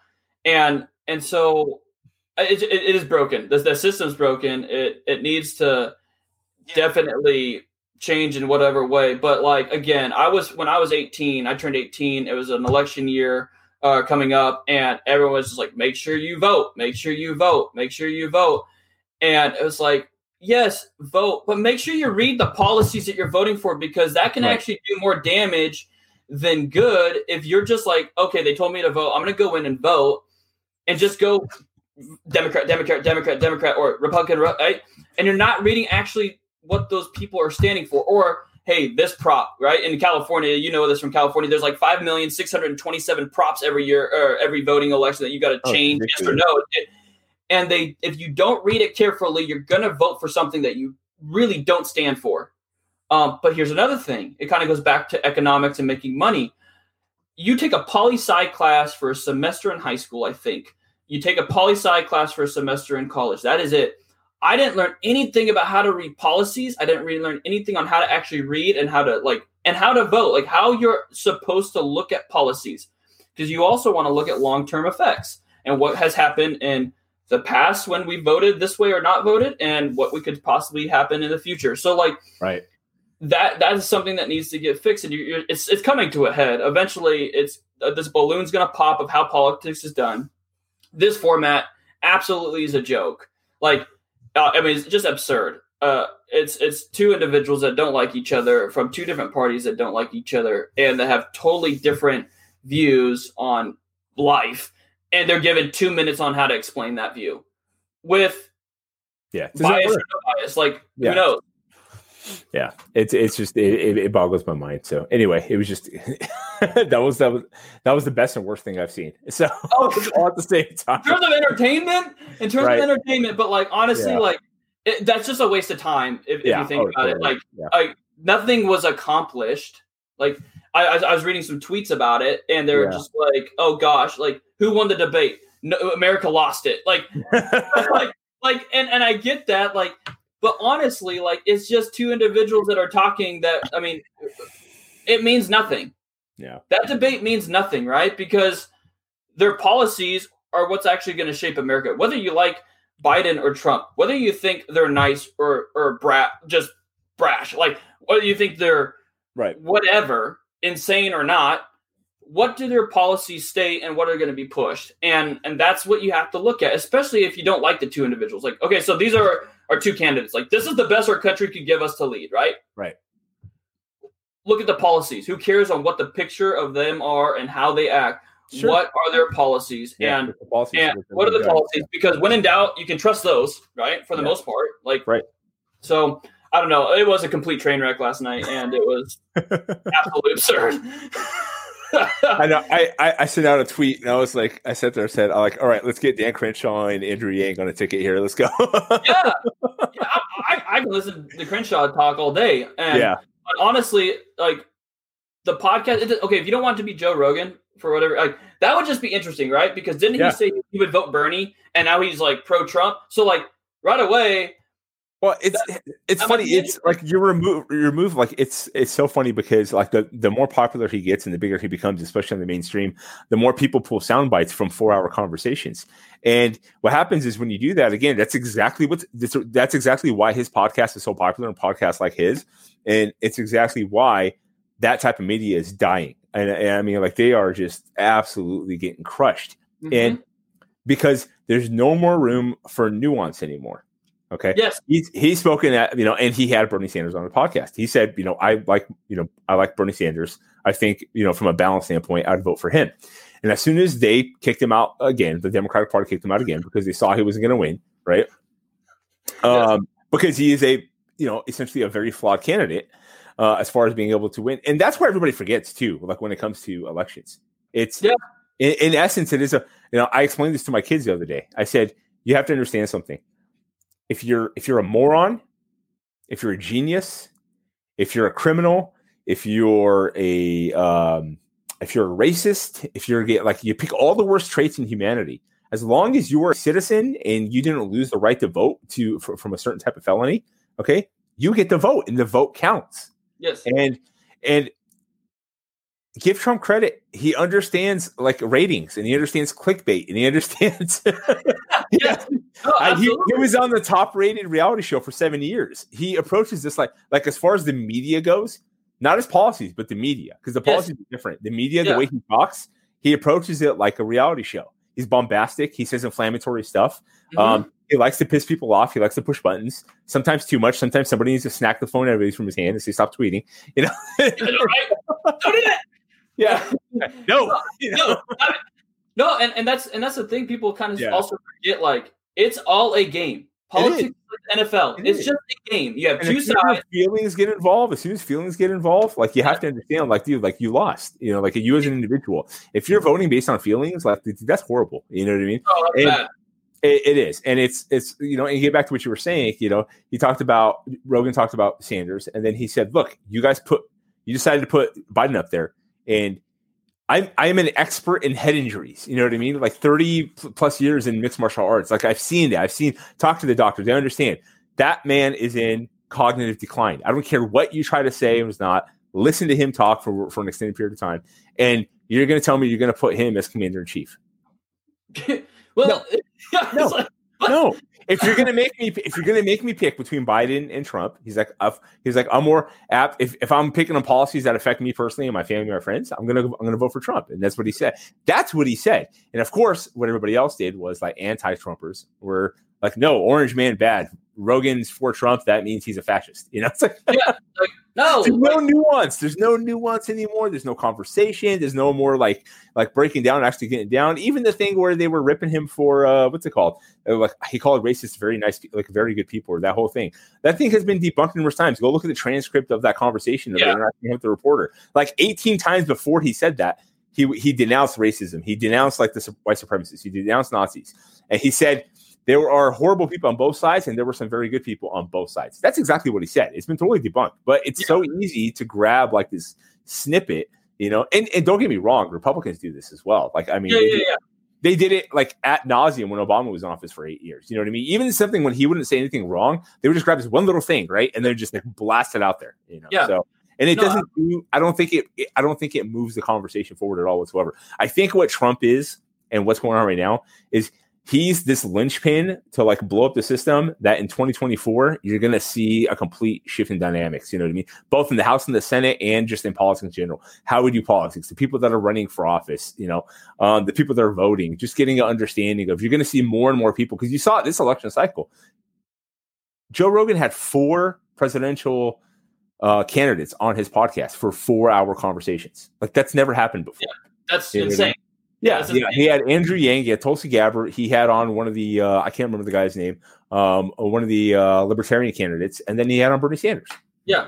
And so it is broken. The system's broken. It needs to definitely change in whatever way. But like, again, when I was 18, I turned 18. It was an election year coming up, and everyone was just like, make sure you vote, make sure you vote, make sure you vote. And it was like, yes, vote, but make sure you read the policies that you're voting for, because that can actually do more damage than good. If you're just like, okay, they told me to vote, I'm going to go in and vote, and just go Democrat, or Republican, right? And you're not reading actually what those people are standing for, or hey, this prop, right? In California, you know this from California, there's like 5,627 props every year, or every voting election that you got to change, yes or no. And if you don't read it carefully, you're going to vote for something that you really don't stand for. But here's another thing. It kind of goes back to economics and making money. You take a poli-sci class for a semester in high school, I think. You take a poli-sci class for a semester in college. That is it. I didn't learn anything about how to read policies. I didn't really learn anything on how to actually read and how to vote, like how you're supposed to look at policies, because you also want to look at long-term effects and what has happened in the past when we voted this way or not voted, and what we could possibly happen in the future. So like, right. That is something that needs to get fixed, and it's coming to a head. Eventually, this balloon's going to pop of how politics is done. This format absolutely is a joke. Like, it's just absurd. It's two individuals that don't like each other from two different parties that don't like each other, and that have totally different views on life, and they're given 2 minutes on how to explain that view with bias or no bias. Like, who knows? Yeah, it's just it boggles my mind. So anyway, it was just that was the best and worst thing I've seen. So all at the same time. In terms of entertainment, but like honestly, like that's just a waste of time if you think about it. Like nothing was accomplished. Like I was reading some tweets about it, and they were just like, "Oh gosh, like who won the debate? No, America lost it." Like, and I get that, like. But honestly, like, it's just two individuals that are talking that, I mean, it means nothing. Yeah. That debate means nothing, right? Because their policies are what's actually going to shape America. Whether you like Biden or Trump, whether you think they're nice or just brash, like whether you think they're whatever, insane or not, what do their policies state and what are going to be pushed? And that's what you have to look at, especially if you don't like the two individuals. Like, okay, so these are our two candidates. Like, this is the best our country could give us to lead, right? Right. Look at the policies. Who cares on what the picture of them are and how they act? Sure. What are their policies? And what are the policies? Because when in doubt, you can trust those, right? For the most part. Like, right. So, I don't know. It was a complete train wreck last night, and it was absolutely absurd. I know. I sent out a tweet, and I said, all right, let's get Dan Crenshaw and Andrew Yang on a ticket here. Let's go. I can listen to Crenshaw talk all day. And but honestly, like the podcast, okay, if you don't want to be Joe Rogan for whatever, like that would just be interesting, right? Because didn't he say he would vote Bernie, and now he's like pro-Trump? So like right away, Well, it's funny. It's like you remove like it's so funny because like the more popular he gets and the bigger he becomes, especially on the mainstream, the more people pull sound bites from 4-hour conversations. And what happens is when you do that, again, that's exactly why his podcast is so popular, and podcasts like his, and it's exactly why that type of media is dying. And I mean, like they are just absolutely getting crushed, and because there's no more room for nuance anymore. Okay. Yes. He's spoken at, and he had Bernie Sanders on the podcast. He said, I like Bernie Sanders. I think, from a balance standpoint, I'd vote for him. And as soon as they kicked him out again, the Democratic Party kicked him out again because they saw he wasn't going to win. Right. Yes. Because he is essentially a very flawed candidate as far as being able to win. And that's where everybody forgets too. Like when it comes to elections, it's in essence, it is I explained this to my kids the other day. I said, you have to understand something. If you're a moron, if you're a genius, if you're a criminal, if you're a racist, if you're you pick all the worst traits in humanity, as long as you are a citizen and you didn't lose the right to vote from a certain type of felony, okay, you get to vote and the vote counts. Yes. And give Trump credit. He understands ratings and he understands clickbait and he understands. He was on the top rated reality show for 7 years. He approaches this like as far as the media goes, not his policies, but the media, because the policies are different. The media, the way he talks, he approaches it like a reality show. He's bombastic. He says inflammatory stuff. He likes to piss people off. He likes to push buttons, sometimes too much. Sometimes somebody needs to snack the phone out from his hand and say, stop tweeting. Right? Don't do that. Yeah. No. And that's the thing. People kind of also forget. It's all a game. Politics, like NFL, it's just a game. You have two sides. Feelings get involved. As soon as feelings get involved, you have to understand, dude, you lost. You as an individual. If you're voting based on feelings, that's horrible. You know what I mean? Oh, that's bad. It is, and it's and you get back to what you were saying. Rogan talked about Sanders, and then he said, "Look, you decided to put Biden up there." And I am an expert in head injuries. You know what I mean? 30 plus years in mixed martial arts. I've seen that. Talk to the doctors. They understand that man is in cognitive decline. I don't care what you try to say. It was not. Listen to him talk for an extended period of time. And you're going to tell me you're going to put him as commander in chief. Well, no. If you're gonna make me pick between Biden and Trump, he's like I'm more apt. If I'm picking on policies that affect me personally and my family and my friends, I'm gonna vote for Trump. And that's what he said. And of course, what everybody else did was anti-Trumpers were no, orange man bad. Rogan's for Trump. That means he's a fascist. It's no, there's no nuance. There's no nuance anymore. There's no conversation. There's no more breaking down and actually getting down. Even the thing where they were ripping him for what's it called? He called racist very nice, very good people. Or that whole thing. That thing has been debunked numerous times. Go look at the transcript of that conversation of the interaction with the reporter. 18 times before he said that, he denounced racism. He denounced the white supremacists. He denounced Nazis, and he said there are horrible people on both sides, and there were some very good people on both sides. That's exactly what he said. It's been totally debunked, but it's so easy to grab this snippet, and don't get me wrong, Republicans do this as well. They did it ad nauseum when Obama was in office for 8 years. You know what I mean? Even something when he wouldn't say anything wrong, they would just grab this one little thing, right, and then just blast it out there. So. And it doesn't. I don't think it moves the conversation forward at all whatsoever. I think what Trump is and what's going on right now is he's this linchpin to blow up the system that in 2024 you're going to see a complete shift in dynamics. You know what I mean? Both in the House and the Senate and just in politics in general. How we do politics, the people that are running for office, the people that are voting, just getting an understanding of. You're going to see more and more people because you saw it this election cycle. Joe Rogan had 4 presidential candidates on his podcast for 4-hour conversations. That's never happened before. Yeah, that's insane. Yeah, he had Andrew Yang, he had Tulsi Gabbard, he had on one of the I can't remember the guy's name, one of the libertarian candidates, and then he had on Bernie Sanders. Yeah.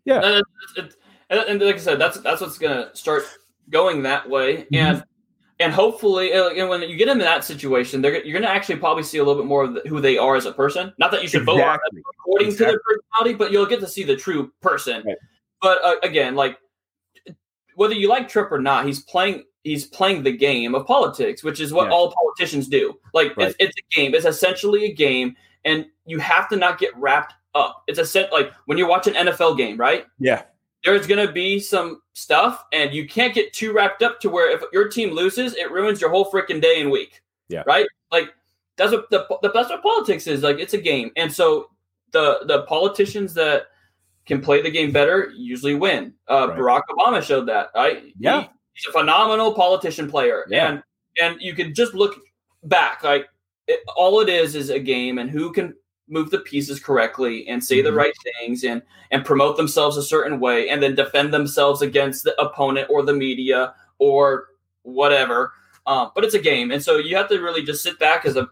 And like I said, that's what's going to start going that way, and hopefully, when you get into that situation, you're going to actually probably see a little bit more of who they are as a person. Not that you should vote on them according to their personality, but you'll get to see the true person. Right. But again, whether you like Trump or not, he's playing the game of politics, which is what all politicians do. It's a game. It's essentially a game, and you have to not get wrapped up. It's a set, like when you watch an NFL game, right? Yeah. There's going to be some stuff, and you can't get too wrapped up to where if your team loses, it ruins your whole freaking day and week. Yeah. Right? Like that's what politics is. Like it's a game. And so the politicians that can play the game better usually win. Right. Barack Obama showed that, right? Yeah. He's a phenomenal politician player. Yeah. And you can just look back, like all it is a game, and who can move the pieces correctly and say the right things and promote themselves a certain way and then defend themselves against the opponent or the media or whatever. But it's a game. And so you have to really just sit back as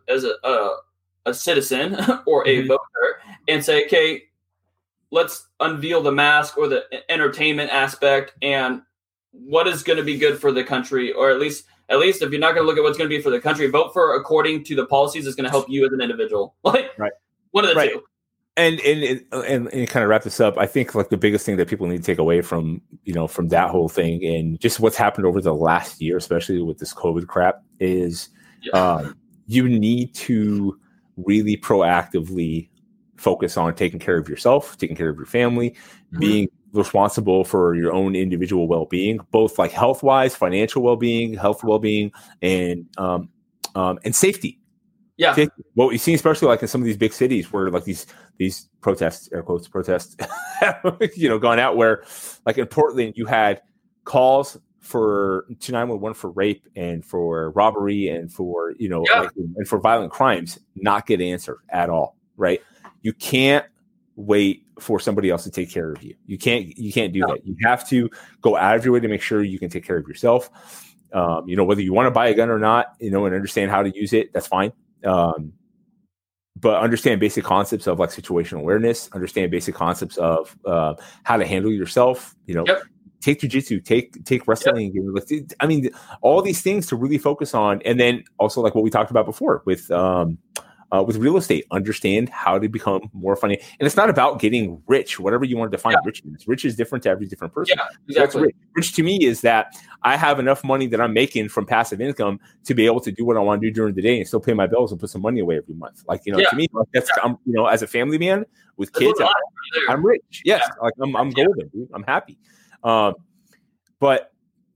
a citizen or a voter and say, okay, let's unveil the mask or the entertainment aspect and what is going to be good for the country, or at least if you're not going to look at what's going to be for the country, vote for according to the policies that's going to help you as an individual. Like one of the two. And kind of wrap this up, I think like the biggest thing that people need to take away from that whole thing and just what's happened over the last year, especially with this COVID crap, is you need to really proactively focus on taking care of yourself, taking care of your family, being responsible for your own individual well-being, both like health-wise, financial well-being, health well-being, and safety. Yeah. What we've seen, especially like in some of these big cities where like these protests, air quotes, protests, gone out where like in Portland, you had calls to 911 for rape and for robbery and for, and for violent crimes not get answered at all. Right. You can't wait for somebody else to take care of you. You can't do that. You have to go out of your way to make sure you can take care of yourself. Whether you want to buy a gun or not, and understand how to use it, that's fine. But understand basic concepts of like situational awareness, understand basic concepts of how to handle yourself, take jujitsu, take wrestling. I mean, all these things to really focus on. And then also like what we talked about before with real estate, understand how to become more financial. And it's not about getting rich, whatever you want to define rich as. Rich is different to every different person. Yeah, exactly. Rich to me is that I have enough money that I'm making from passive income to be able to do what I want to do during the day and still pay my bills and put some money away every month. Like, to me, that's, I'm, as a family man with kids, I'm rich. Yes. Yeah. Like I'm golden, dude. I'm happy. But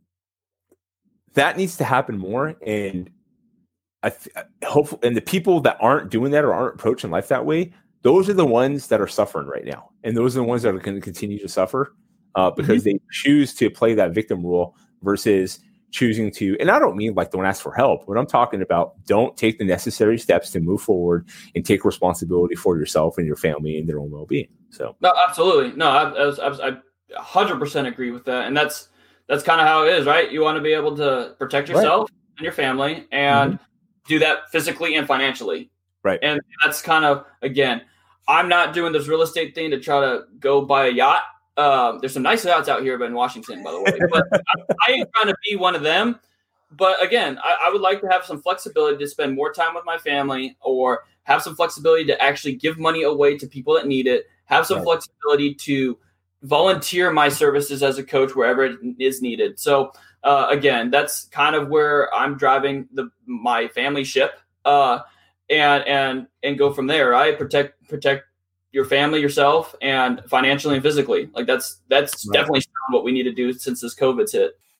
that needs to happen more. And hopefully, and the people that aren't doing that or aren't approaching life that way, those are the ones that are suffering right now. And those are the ones that are going to continue to suffer because they choose to play that victim role versus choosing to, and I don't mean like don't ask for help. What I'm talking about, don't take the necessary steps to move forward and take responsibility for yourself and your family and their own well-being. So no, absolutely. No, I 100% agree with that. And that's kind of how it is, right? You want to be able to protect yourself and your family and do that physically and financially. Right. And that's kind of, again, I'm not doing this real estate thing to try to go buy a yacht. There's some nice yachts out here in Washington, by the way, but I ain't trying to be one of them. But again, I would like to have some flexibility to spend more time with my family or have some flexibility to actually give money away to people that need it, have some flexibility to volunteer my services as a coach wherever it is needed. So again, that's kind of where I'm driving my family ship and go from there. Right? Protect your family, yourself, and financially and physically. Like that's definitely what we need to do since this COVID's hit.